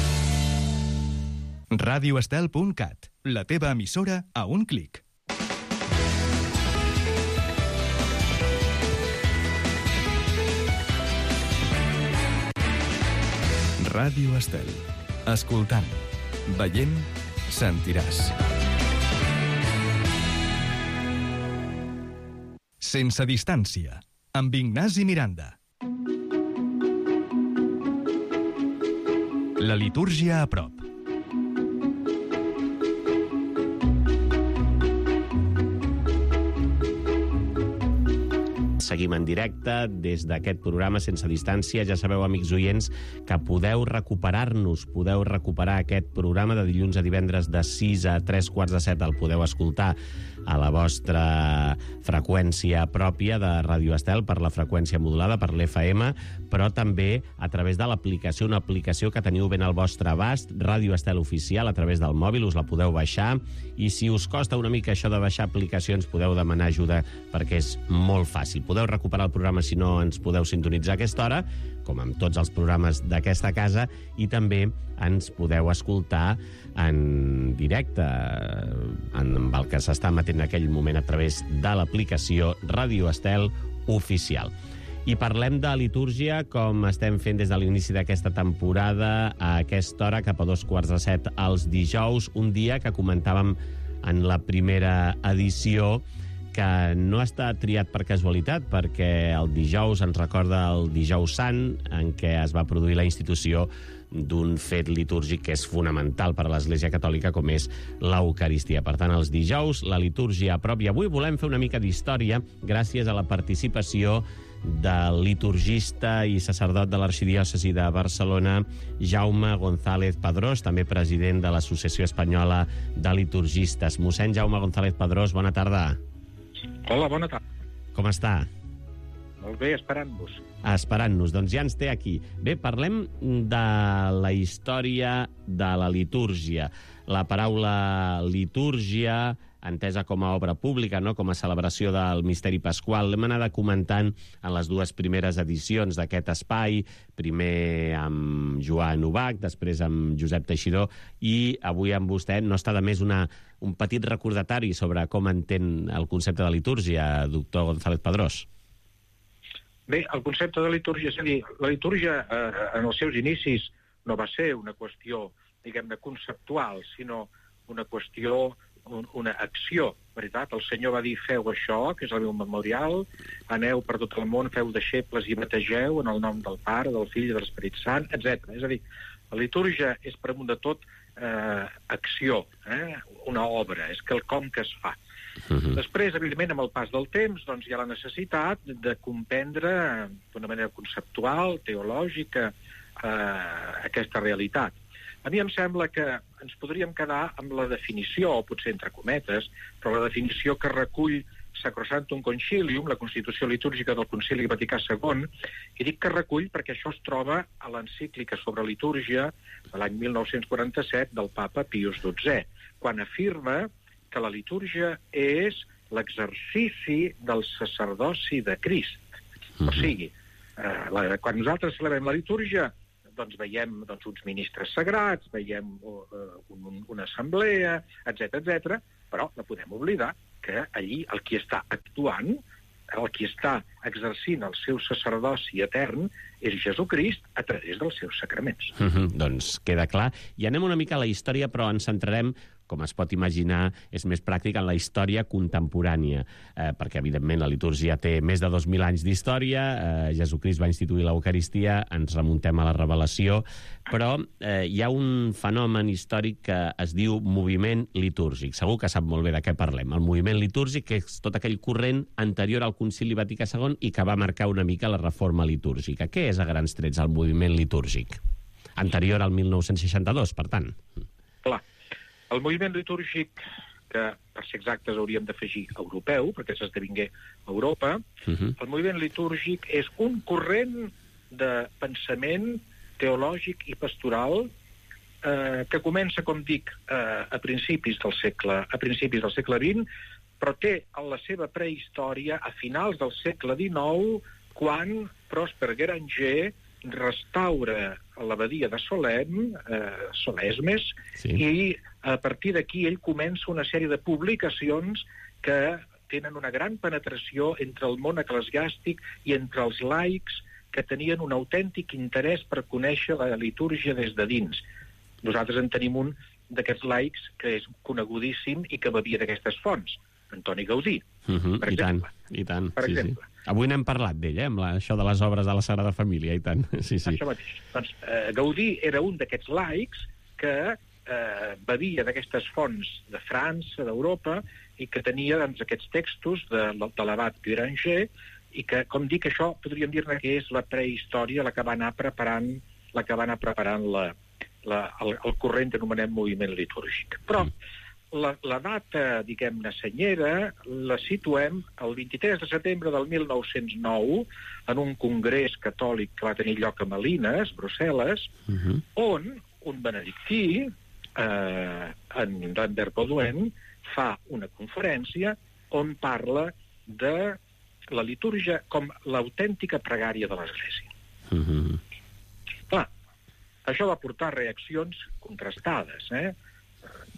radioestel.cat, la teva emissora a un clic. Ràdio Estel. Escoltant, veient, sentiràs. Sense distància, amb Ignasi Miranda. La litúrgia a prop. Seguim en directe des d'aquest programa Sense Distància. Ja sabeu, amics oients, que podeu recuperar-nos, podeu recuperar aquest programa de dilluns a divendres de 6 a 3:15. El podeu escoltar a la vostra freqüència pròpia de Ràdio Estel, per la freqüència modulada, per l'FM, però també a través de l'aplicació, una aplicació que teniu ben al vostre abast, Ràdio Estel Oficial, a través del mòbil, us la podeu baixar, i si us costa una mica això de baixar aplicacions, podeu demanar ajuda perquè és molt fàcil. Podeu recuperar el programa si no ens podeu sintonitzar a aquesta hora, com amb tots els programes d'aquesta casa, i també ens podeu escoltar en directe amb el que s'està emetent en aquell moment a través de l'aplicació Ràdio Estel Oficial. I parlem de litúrgia, com estem fent des de l'inici d'aquesta temporada, a aquesta hora, cap a 6:45 els dijous, un dia que comentàvem en la primera edició que no ha estat triat per casualitat, perquè el dijous ens recorda el dijous sant, en què es va produir la institució d'un fet litúrgic que és fonamental per a l'Església Catòlica, com és l'Eucaristia. Per tant, els dijous, la litúrgia pròpia. Avui volem fer una mica d'història gràcies a la participació del liturgista i sacerdot de l'Arxidiòcesi de Barcelona, Jaume González Padrós, també president de l'Associació Espanyola de Liturgistes. Mossèn Jaume González Padrós, bona tarda. Hola, bona tarda. Com està? Molt bé, esperant-vos. Esperant-nos, doncs ja ens té aquí. Bé, parlem de la història de la litúrgia. La paraula litúrgia, entesa com a obra pública, no? Com a celebració del misteri pasqual, l'hem anat comentant en les dues primeres edicions d'aquest espai, primer amb Joan Ubach, després amb Josep Teixidor, i avui amb vostè no està de més un petit recordatori sobre com entén el concepte de litúrgia, doctor González Padrós. Bé, el concepte de litúrgia, és a dir, la litúrgia en els seus inicis no va ser una qüestió, diguem-ne, conceptual, sinó una qüestió, una acció, veritat? El Senyor va dir, feu això, que és el meu memorial, aneu per tot el món, feu deixebles i bategeu en el nom del Pare, del Fill i de l'Esperit Sant, etc. És a dir, la litúrgia és, per amunt de tot, acció, una obra, és quelcom que es fa. Després, evidentment, amb el pas del temps, doncs, hi ha la necessitat de comprendre d'una manera conceptual, teològica, aquesta realitat. A mi em sembla que ens podríem quedar amb la definició, o potser entre cometes, però la definició que recull Sacrosanctum Concilium, la Constitució litúrgica del Concili Vaticà II, i dic que recull perquè això es troba a l'encíclica sobre litúrgia de l'any 1947 del papa Pius XII, quan afirma que la litúrgia és l'exercici del sacerdoci de Crist. O sigui, quan nosaltres celebrem la litúrgia, doncs veiem uns ministres sagrats, veiem una assemblea, etc, però no podem oblidar que allí el qui està actuant, el qui està exercint el seu sacerdoci etern, és Jesucrist a través dels seus sacraments. Doncs queda clar. I anem una mica a la història, però ens centrarem, com es pot imaginar, és més pràctic en la història contemporània, perquè, evidentment, la litúrgia té més de 2.000 anys d'història, Jesucrist va instituir l'Eucaristia, ens remuntem a la Revelació, però hi ha un fenomen històric que es diu moviment litúrgic. Segur que sap molt bé de què parlem. El moviment litúrgic, que és tot aquell corrent anterior al Concili Vaticà II i que va marcar una mica la reforma litúrgica. Què és, a grans trets, el moviment litúrgic? Anterior al 1962, per tant. Clar. El moviment litúrgic, que per ser exactes hauríem d'afegir europeu, perquè s'esdevingué a Europa, el moviment litúrgic és un corrent de pensament teològic i pastoral que comença, com dic, a principis del segle XX, però té la seva prehistòria a finals del segle XIX, quan Prosper Guéranger restaura l'abadia de Solesmes, i a partir d'aquí ell comença una sèrie de publicacions que tenen una gran penetració entre el món eclesiàstic i entre els laics que tenien un autèntic interès per conèixer la litúrgia des de dins. Nosaltres en tenim un d'aquests laics que és conegudíssim i que bevia d'aquestes fonts, Antoni Gaudí, per exemple. I tant. Per exemple. Avui n'hem parlat d'ell, amb això de les obres de la Sagrada Família, i tant. Això mateix. Doncs Gaudí era un d'aquests laics que bevia d'aquestes fonts de França, d'Europa, i que tenia aquests textos de l'abat Guéranger, i que, com dic, això podríem dir-ne que és la prehistòria, la que va anar preparant el corrent que anomenem moviment litúrgic. Però la data, diguem-ne, senyera, la situem el 23 de setembre del 1909 en un congrés catòlic que va tenir lloc a Malines, Brussel·les, on un benedictí, en Rambert Baudouin, fa una conferència on parla de la litúrgia com l'autèntica pregària de l'Església. Clar, això va portar reaccions contrastades,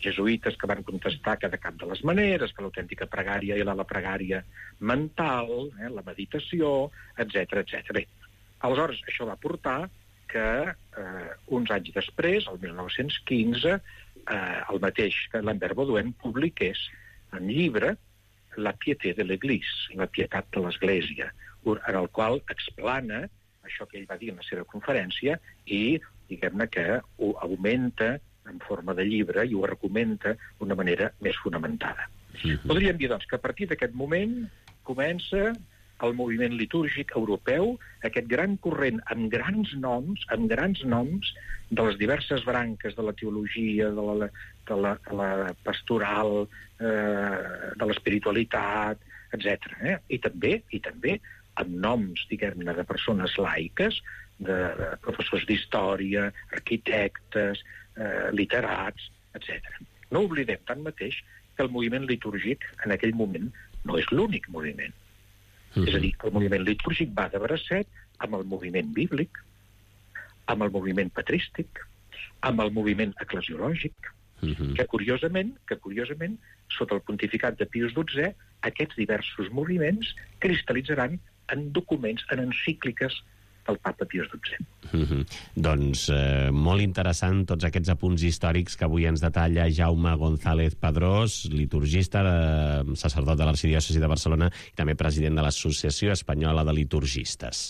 jesuïtes que van contestar que de cap de les maneres, que l'autèntica pregària era la pregària mental, la meditació, etc etc. Bé, aleshores això va portar que uns anys després, el 1915, el mateix que Lambert Baudouin publiqués un llibre, La piété de l'Église, la pietat de l'Església, en el qual explana això que ell va dir en la seva conferència i, diguem-ne, que ho augmenta en forma de llibre i ho argumenta d'una manera més fonamentada. Podríem dir, doncs, que a partir d'aquest moment comença el moviment litúrgic europeu, aquest gran corrent amb grans noms de les diverses branques de la teologia, de la pastoral, de l'espiritualitat, etc. I també amb noms, diguem-ne, de persones laiques, de professors d'història, arquitectes, literats, etc. No oblidem, tanmateix, que el moviment litúrgic en aquell moment no és l'únic moviment. És a dir, el moviment litúrgic va de bracet amb el moviment bíblic, amb el moviment patrístic, amb el moviment eclesiològic, que curiosament, sota el pontificat de Pius XII, aquests diversos moviments cristal·litzaran en documents, en encícliques del papa Pius XII. Doncs molt interessant tots aquests apunts històrics que avui ens detalla Jaume González Padrós, liturgista, sacerdot de l'Arxidiòcesi de Barcelona i també president de l'Associació Espanyola de Liturgistes.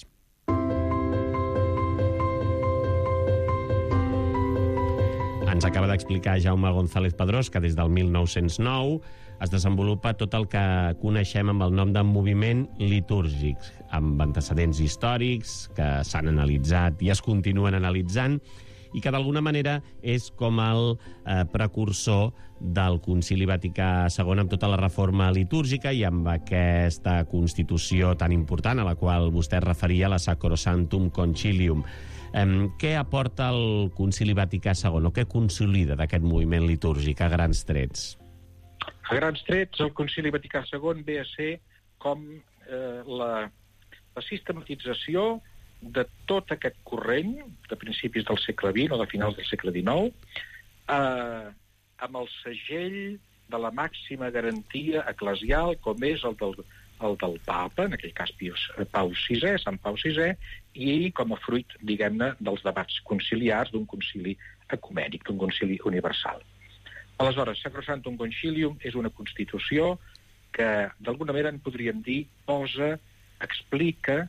Ens acaba d'explicar Jaume González Padrós que des del 1909 es desenvolupa tot el que coneixem amb el nom de moviment litúrgic, amb antecedents històrics que s'han analitzat i es continuen analitzant i que d'alguna manera és com el precursor del Concili Vaticà II amb tota la reforma litúrgica i amb aquesta constitució tan important a la qual vostè es referia, la Sacrosanctum Concilium. Què aporta el Concili Vaticà II o què consolida d'aquest moviment litúrgic a grans trets? A grans trets, el Concili Vaticà II ve a ser com la sistematització de tot aquest corrent de principis del segle XX o de finals del segle XIX amb el segell de la màxima garantia eclesial com és el del papa, en aquell cas Pau VI, Sant Pau VI, i com a fruit, diguem-ne, dels debats conciliars d'un concili ecumènic, d'un concili universal. Aleshores, Sacrosanctum Concilium és una constitució que, d'alguna manera, en podríem dir, explica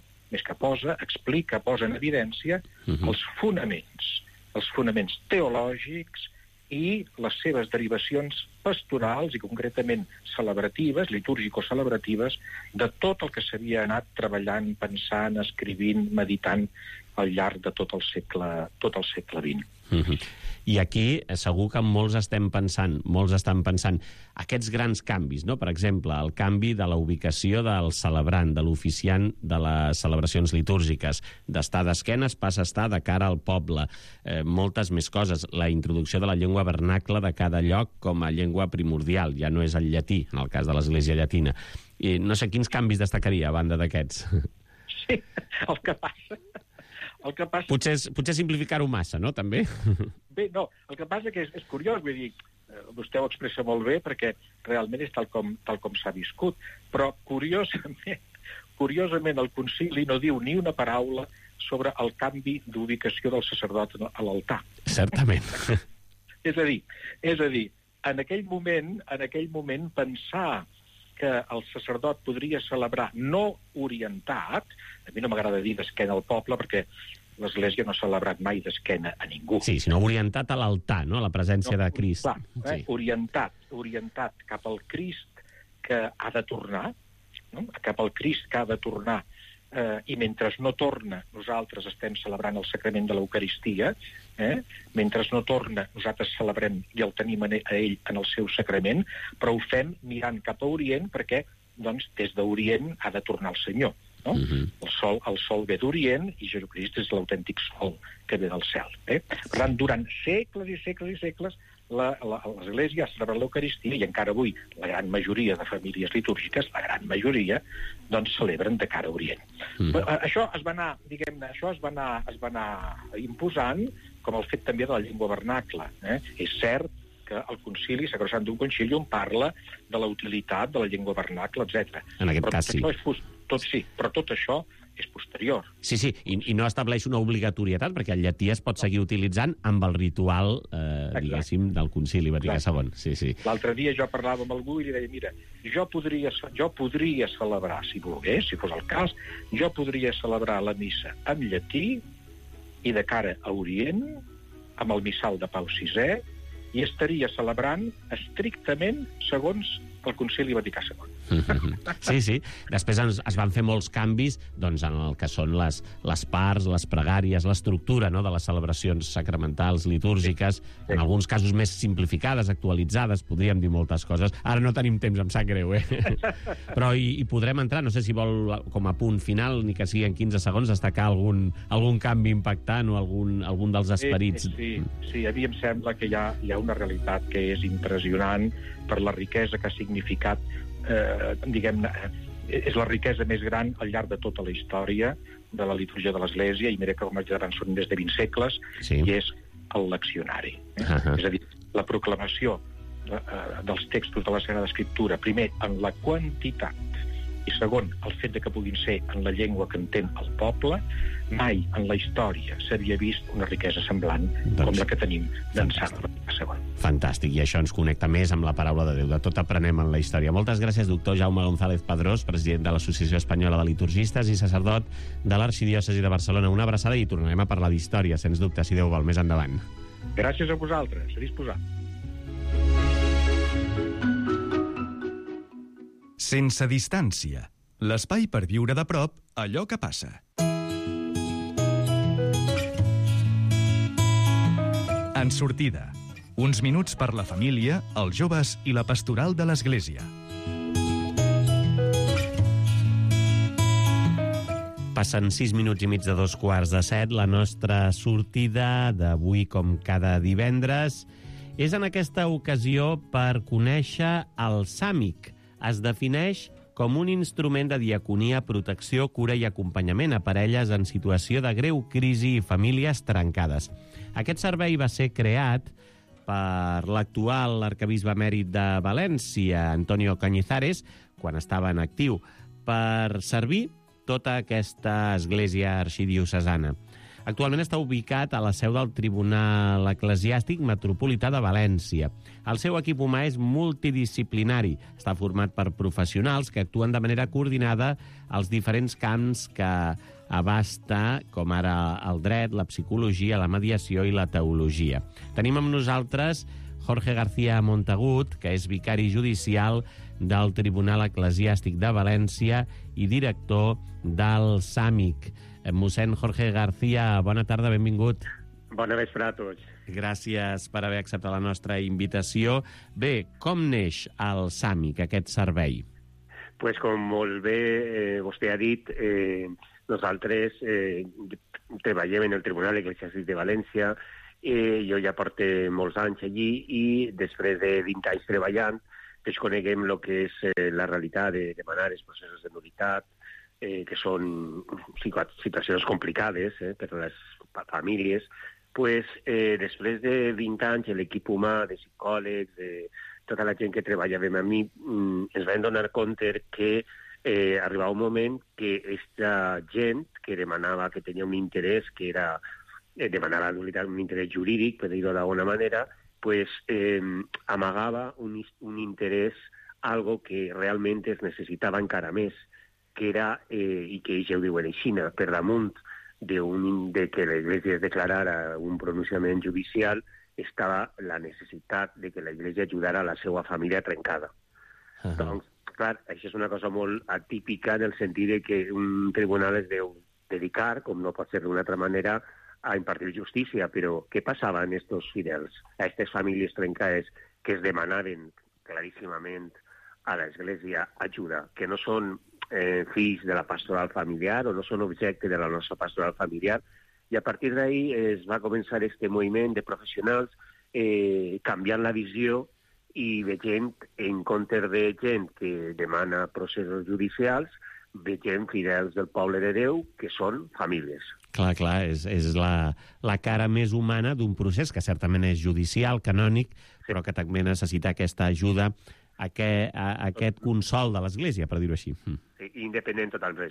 en evidència els fonaments teològics i les seves derivacions pastorals i concretament celebratives, litúrgico-celebratives, de tot el que s'havia anat treballant, pensant, escrivint, meditant al llarg de tot el segle XX. I aquí segur que molts estan pensant aquests grans canvis, no? Per exemple, el canvi de la ubicació del celebrant, de l'oficiant de les celebracions litúrgiques, d'estar d'esquenes passa a estar de cara al poble, moltes més coses, la introducció de la llengua vernacla de cada lloc com a llengua primordial, ja no és el llatí, en el cas de l'Església Llatina. I no sé quins canvis destacaria a banda d'aquests. Sí, el que passa... Potser simplificar-ho massa, no, també? Bé, no, el que passa que és curiós, vull dir, vostè ho expressa molt bé perquè realment és tal com s'ha viscut, però curiosament el concili no diu ni una paraula sobre el canvi d'ubicació del sacerdot a l'altar. Certament. És a dir, en aquell moment pensar que el sacerdot podria celebrar no orientat, a mi no m'agrada dir d'esquena al poble perquè l'Església no ha celebrat mai d'esquena a ningú. Sí, sinó orientat a l'altar, no? A la presència de Crist. Clar, sí. Orientat cap al Crist que ha de tornar, no? Cap al Crist que ha de tornar, i mentre no torna nosaltres estem celebrant el sacrament de l'Eucaristia, mentre no torna nosaltres celebrem i el tenim a ell en el seu sacrament, però ho fem mirant cap a Orient perquè doncs, des d'Orient ha de tornar el Senyor. No? El sol ve d'Orient i Jesucrist és l'autèntic sol que ve del cel. Per tant, durant segles i segles i segles l'Església ha celebrat l'Eucaristia i encara avui la gran majoria de famílies litúrgiques, la gran majoria, doncs celebren de cara a Orient. Això es va anar imposant com el fet també de la llengua vernacla. És cert que el concili, Sacrosanctum Concilium, parla de la utilitat de la llengua vernacla, etc. En aquest cas, sí. Però tot això és posterior. Sí, i no estableix una obligatorietat, perquè el llatí es pot seguir utilitzant amb el ritual, diguéssim, del Concili Vaticà II. Sí. L'altre dia jo parlava amb algú i li deia, mira, jo podria celebrar, si volgués, si fos el cas, jo podria celebrar la missa en llatí i de cara a Orient, amb el missal de Pau VI, i estaria celebrant estrictament segons el Concili Vaticà II. Sí. Després es van fer molts canvis en el que són les parts, les pregàries, l'estructura de les celebracions sacramentals, litúrgiques, en alguns casos més simplificades, actualitzades, podríem dir moltes coses. Ara no tenim temps, em sap greu, Però hi podrem entrar, no sé si vol, com a punt final, ni que sigui en 15 segons, destacar algun canvi impactant o algun dels esperits. Sí, a mi em sembla que hi ha una realitat que és impressionant per la riquesa que ha significat, diguem-ne, és la riquesa més gran al llarg de tota la història de la litúrgia de l'Església, i mira que com vaig dir abans són més de 20 segles, i és el leccionari. És a dir, la proclamació dels textos de la Sagrada Escriptura, primer, en la quantitat, i segon, el fet de que puguin ser en la llengua que entén el poble. Mai en la història s'havia vist una riquesa semblant com la que tenim d'ençà de la Vaticà II. Fantàstic, i això ens connecta més amb la paraula de Déu. De tot aprenem en la història. Moltes gràcies, doctor Jaume González Padrós, president de l'Associació Espanyola de Liturgistes i sacerdot de l'Arxidiòcesi de Barcelona. Una abraçada i tornarem a parlar d'història, sens dubte, si Déu vol, més endavant. Gràcies a vosaltres, a disposar. Sense distància. L'espai per viure de prop allò que passa. En sortida. Uns minuts per la família, els joves i la pastoral de l'Església. Passen 6 minuts i mig de 7:15. La nostra sortida d'avui, com cada divendres, és en aquesta ocasió per conèixer el SAMIC. Es defineix com un instrument de diaconia, protecció, cura i acompanyament a parelles en situació de greu crisi i famílies trencades. Aquest servei va ser creat per l'actual arquebisbe emèrit de València, Antonio Cañizares, quan estava en actiu, per servir tota aquesta església arxidiocesana. Actualment està ubicat a la seu del Tribunal Eclesiàstic Metropolità de València. El seu equip humà és multidisciplinari. Està format per professionals que actuen de manera coordinada als diferents camps que abasta, com ara el dret, la psicologia, la mediació i la teologia. Tenim amb nosaltres Jorge García Montagut, que és vicari judicial del Tribunal Eclesiàstic de València i director del SAMIC. Mossèn Jorge García, bona tarda, benvingut. Bona vespre a tots. Gràcies per haver acceptat la nostra invitació. Bé, com neix el SAMIC, aquest servei? Pues com molt bé vostè ha dit, nosaltres treballem en el Tribunal Eclesiàstic de València, jo ja porto molts anys allí i després de 20 anys treballant desconeguem el que és la realitat de demanar els processos de nul·litat, que són situacions complicades per a les famílies. Pues, després de 20 anys, l'equip humà de psicòlegs, de tota la gent que treballàvem amb mi, ens vam donar compte que arribava un moment que aquesta gent que demanava, que tenia un interès, que era demanar la nul·litat, un interès jurídic, per dir-ho d'alguna manera, pues, amagava un interès, algo que realment es necessitava encara més, que era, i que ells ja ho diuen així, per damunt de que l'Església es declarara un pronunciament judicial, estava la necessitat de que l'Església ajudara a la seva família trencada. Doncs, clar, això és una cosa molt atípica en el sentit de que un tribunal es deu dedicar, com no pot ser d'una altra manera, a impartir justícia. Però què passava en estos fidels, a aquestes famílies trencades que es demanaven claríssimament a l'Església ajuda, que no són fills de la pastoral familiar o no són objecte de la nostra pastoral familiar, i a partir d'ahí es va començar aquest moviment de professionals canviant la visió i veient, en compte de gent que demana processos judicials, veient fidels del poble de Déu que són famílies. Clar, és la cara més humana d'un procés que certament és judicial, canònic, però que també necessita aquesta ajuda, aquest consol de l'Església, per dir-ho així. Sí, independent totalment.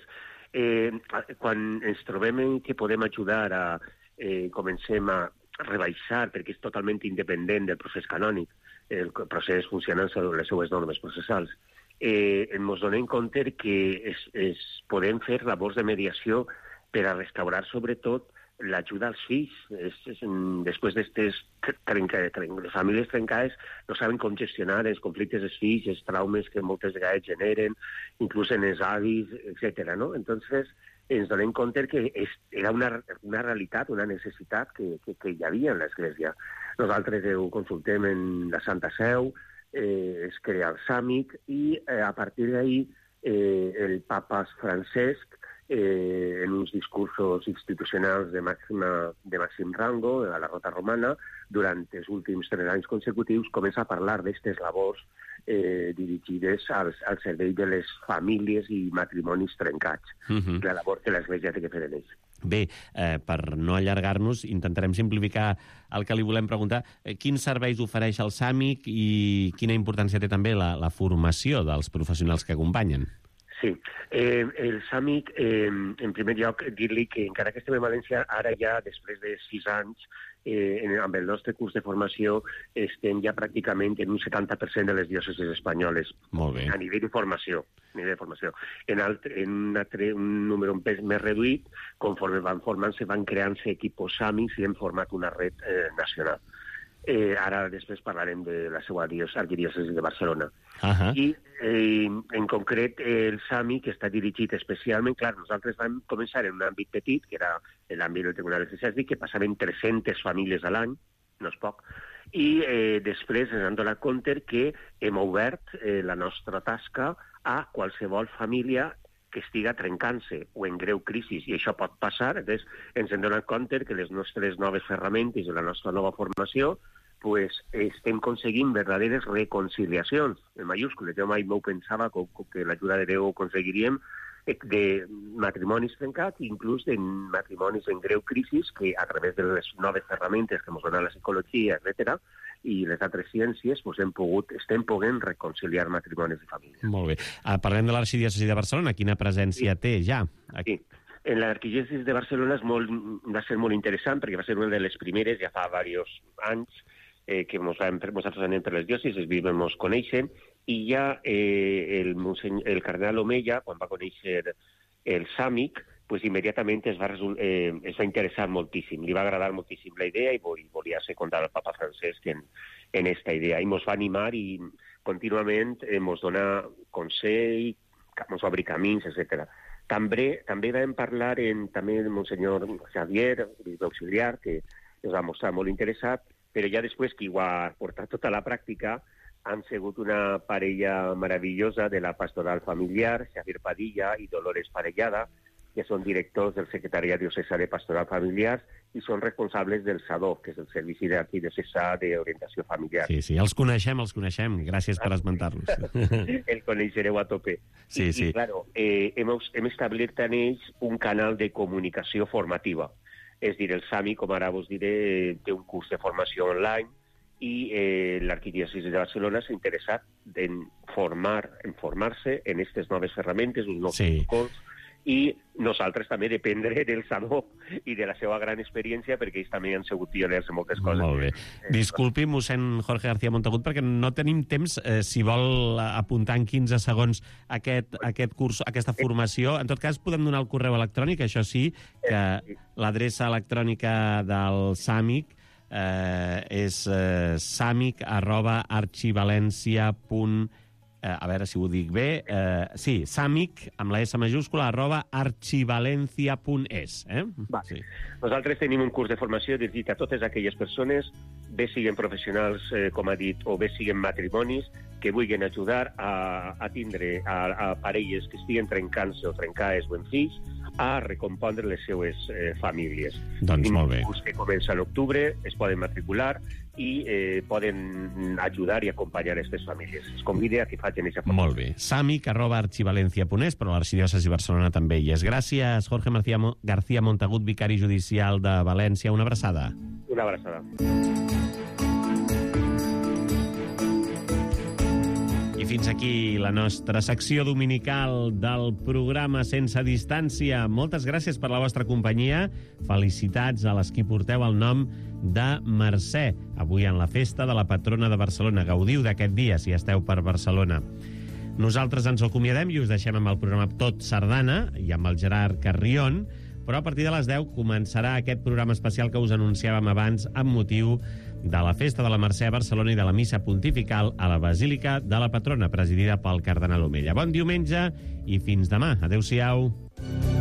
Quan ens trobem que podem ajudar comencem a rebaixar, perquè és totalment independent del procés canònic, el procés funcionant sobre les seues normes processals, ens donem compte que podem fer labors de mediació per a restaurar, sobretot, l'ajuda als fills. Després d'aquestes famílies trencades no saben com gestionar els conflictes dels fills, els traumes que moltes vegades generen, inclús en els avis, etc. No? Entonces, ens donem compte que era una realitat, una necessitat que hi havia en l'Església. Nosaltres ho consultem en la Santa Seu, es crea el SAMIC i a partir d'ahí el papa Francesc, en uns discursos institucionals de màxim rango a la Rota Romana, durant els últims 3 anys consecutius, comença a parlar d'aquestes labors dirigides al servei de les famílies i matrimonis trencats. La labor que l'Església té que fer en ells. Bé, per no allargar-nos, intentarem simplificar el que li volem preguntar. Quins serveis ofereix el SAMIC i quina importància té també la formació dels professionals que acompanyen? Sí. El SAMIC, en primer lloc, dir-li que encara que estem a València, ara ja, després de 6 anys, amb el nostre curs de formació, estem ja pràcticament en un 70% de les diòcesis espanyoles. Molt bé. A nivell de formació. En un número un pes més reduït, conforme van formant-se, van creant-se equipos SAMICs i hem format una red nacional. Ara després parlarem de la seva arquidiòcesi de Barcelona. I en concret el SAMIC està dirigit especialment, clar, nosaltres vam començar en un àmbit petit, que era l'àmbit del Tribunal Eclesiàstic, que passaven 300 famílies a l'any, no és poc, i després ens hem donat compte que hem obert la nostra tasca a qualsevol família que estiga trencant-se o en greu crisi, i això pot passar. Llavors, ens hem donat compte que les nostres noves ferramentes i la nostra nova formació estem aconseguint verdaderes reconciliacions, en majúscules. Jo mai m'ho pensava que l'ajuda de Déu ho aconseguiríem, de matrimonis trencats, inclús de matrimonis en greu crisi, que a través de les noves ferramentes que ens dona la psicologia, etc., i les altres ciències, estem podent reconciliar matrimonis i famílies. Molt bé. Parlem de l'Arxidiòcesi de Barcelona. Quina presència té ja? Sí. En l'Arquidiòcesi de Barcelona va ser molt interessant, perquè va ser una de les primeres, ja fa diversos anys, que nosaltres anem per les diòcesis, ens coneixem, i ja el cardenal Omeya, quan va conèixer el SAMIC, immediatament es va interessar moltíssim, li va agradar moltíssim la idea i volia secundar el papa Francesc en aquesta idea. I ens va animar i contínuament ens dona consell, ens obri camins, etc. També vam parlar també amb el senyor Xavier, bisbe auxiliar, que es va mostrar molt interessat, però ja després qui ho ha portat tota la pràctica han sigut una parella meravellosa de la pastoral familiar, Xavier Padilla i Dolores Parellada, que són directors del Secretariat Diocesà de Pastoral Familiar i són responsables del SADO, que és el Servici d'Arquidiocesà d'Orientació Familiar. Sí, els coneixem. Gràcies per esmentar-los. El coneixereu a tope. Sí. I claro, hem establert en ells un canal de comunicació formativa. És dir, el SAMI, com ara vos diré, té un curs de formació online i l'Arquidiòcesi de Barcelona s'ha interessat en formar-se en aquestes noves ferramentes, uns nous protocols, i nosaltres també dependre del SADO i de la seva gran experiència, perquè ells també han sigut pioners en moltes coses. Molt bé. Disculpi, mossèn Jorge García Montagut, perquè no tenim temps, si vol apuntar en 15 segons aquest curs, aquesta formació. En tot cas, podem donar el correu electrònic, això sí, que l'adreça electrònica del SAMIC és samic@archivalencia.es. A veure si ho dic bé. Sí, SAMIC, amb la S majúscula, @archivalencia.es. Sí. Nosaltres tenim un curs de formació dirigit a totes aquelles persones, bé siguen professionals, com ha dit, o bé siguen matrimonis, que vulguin ajudar a tindre a parelles que estiguen trencant-se o trencades o en fills, a recompondre les seues famílies. Doncs molt bé. Un curs que comença en octubre, es poden matricular i poden ajudar i acompanyar aquestes famílies. Es convida a que facin aquesta formació. Molt bé. samic@archivalencia.es, però l'Arxidiòcesi de Barcelona també hi és. Gràcies, Jorge García Montagut, vicari judicial de València. Una abraçada. Una abraçada. fins aquí la nostra secció dominical del programa Sense Distància. Moltes gràcies per la vostra companyia. Felicitats a les qui porteu el nom de Mercè, avui en la festa de la patrona de Barcelona. Gaudiu d'aquest dia si esteu per Barcelona. Nosaltres ens acomiadem i us deixem amb el programa Tot Sardana i amb el Gerard Carrion, però a partir de les 10 començarà aquest programa especial que us anunciàvem abans amb motiu de la Festa de la Mercè a Barcelona i de la Missa Pontifical a la Basílica de la Patrona, presidida pel cardenal Omella. Bon diumenge i fins demà. Adéu-siau.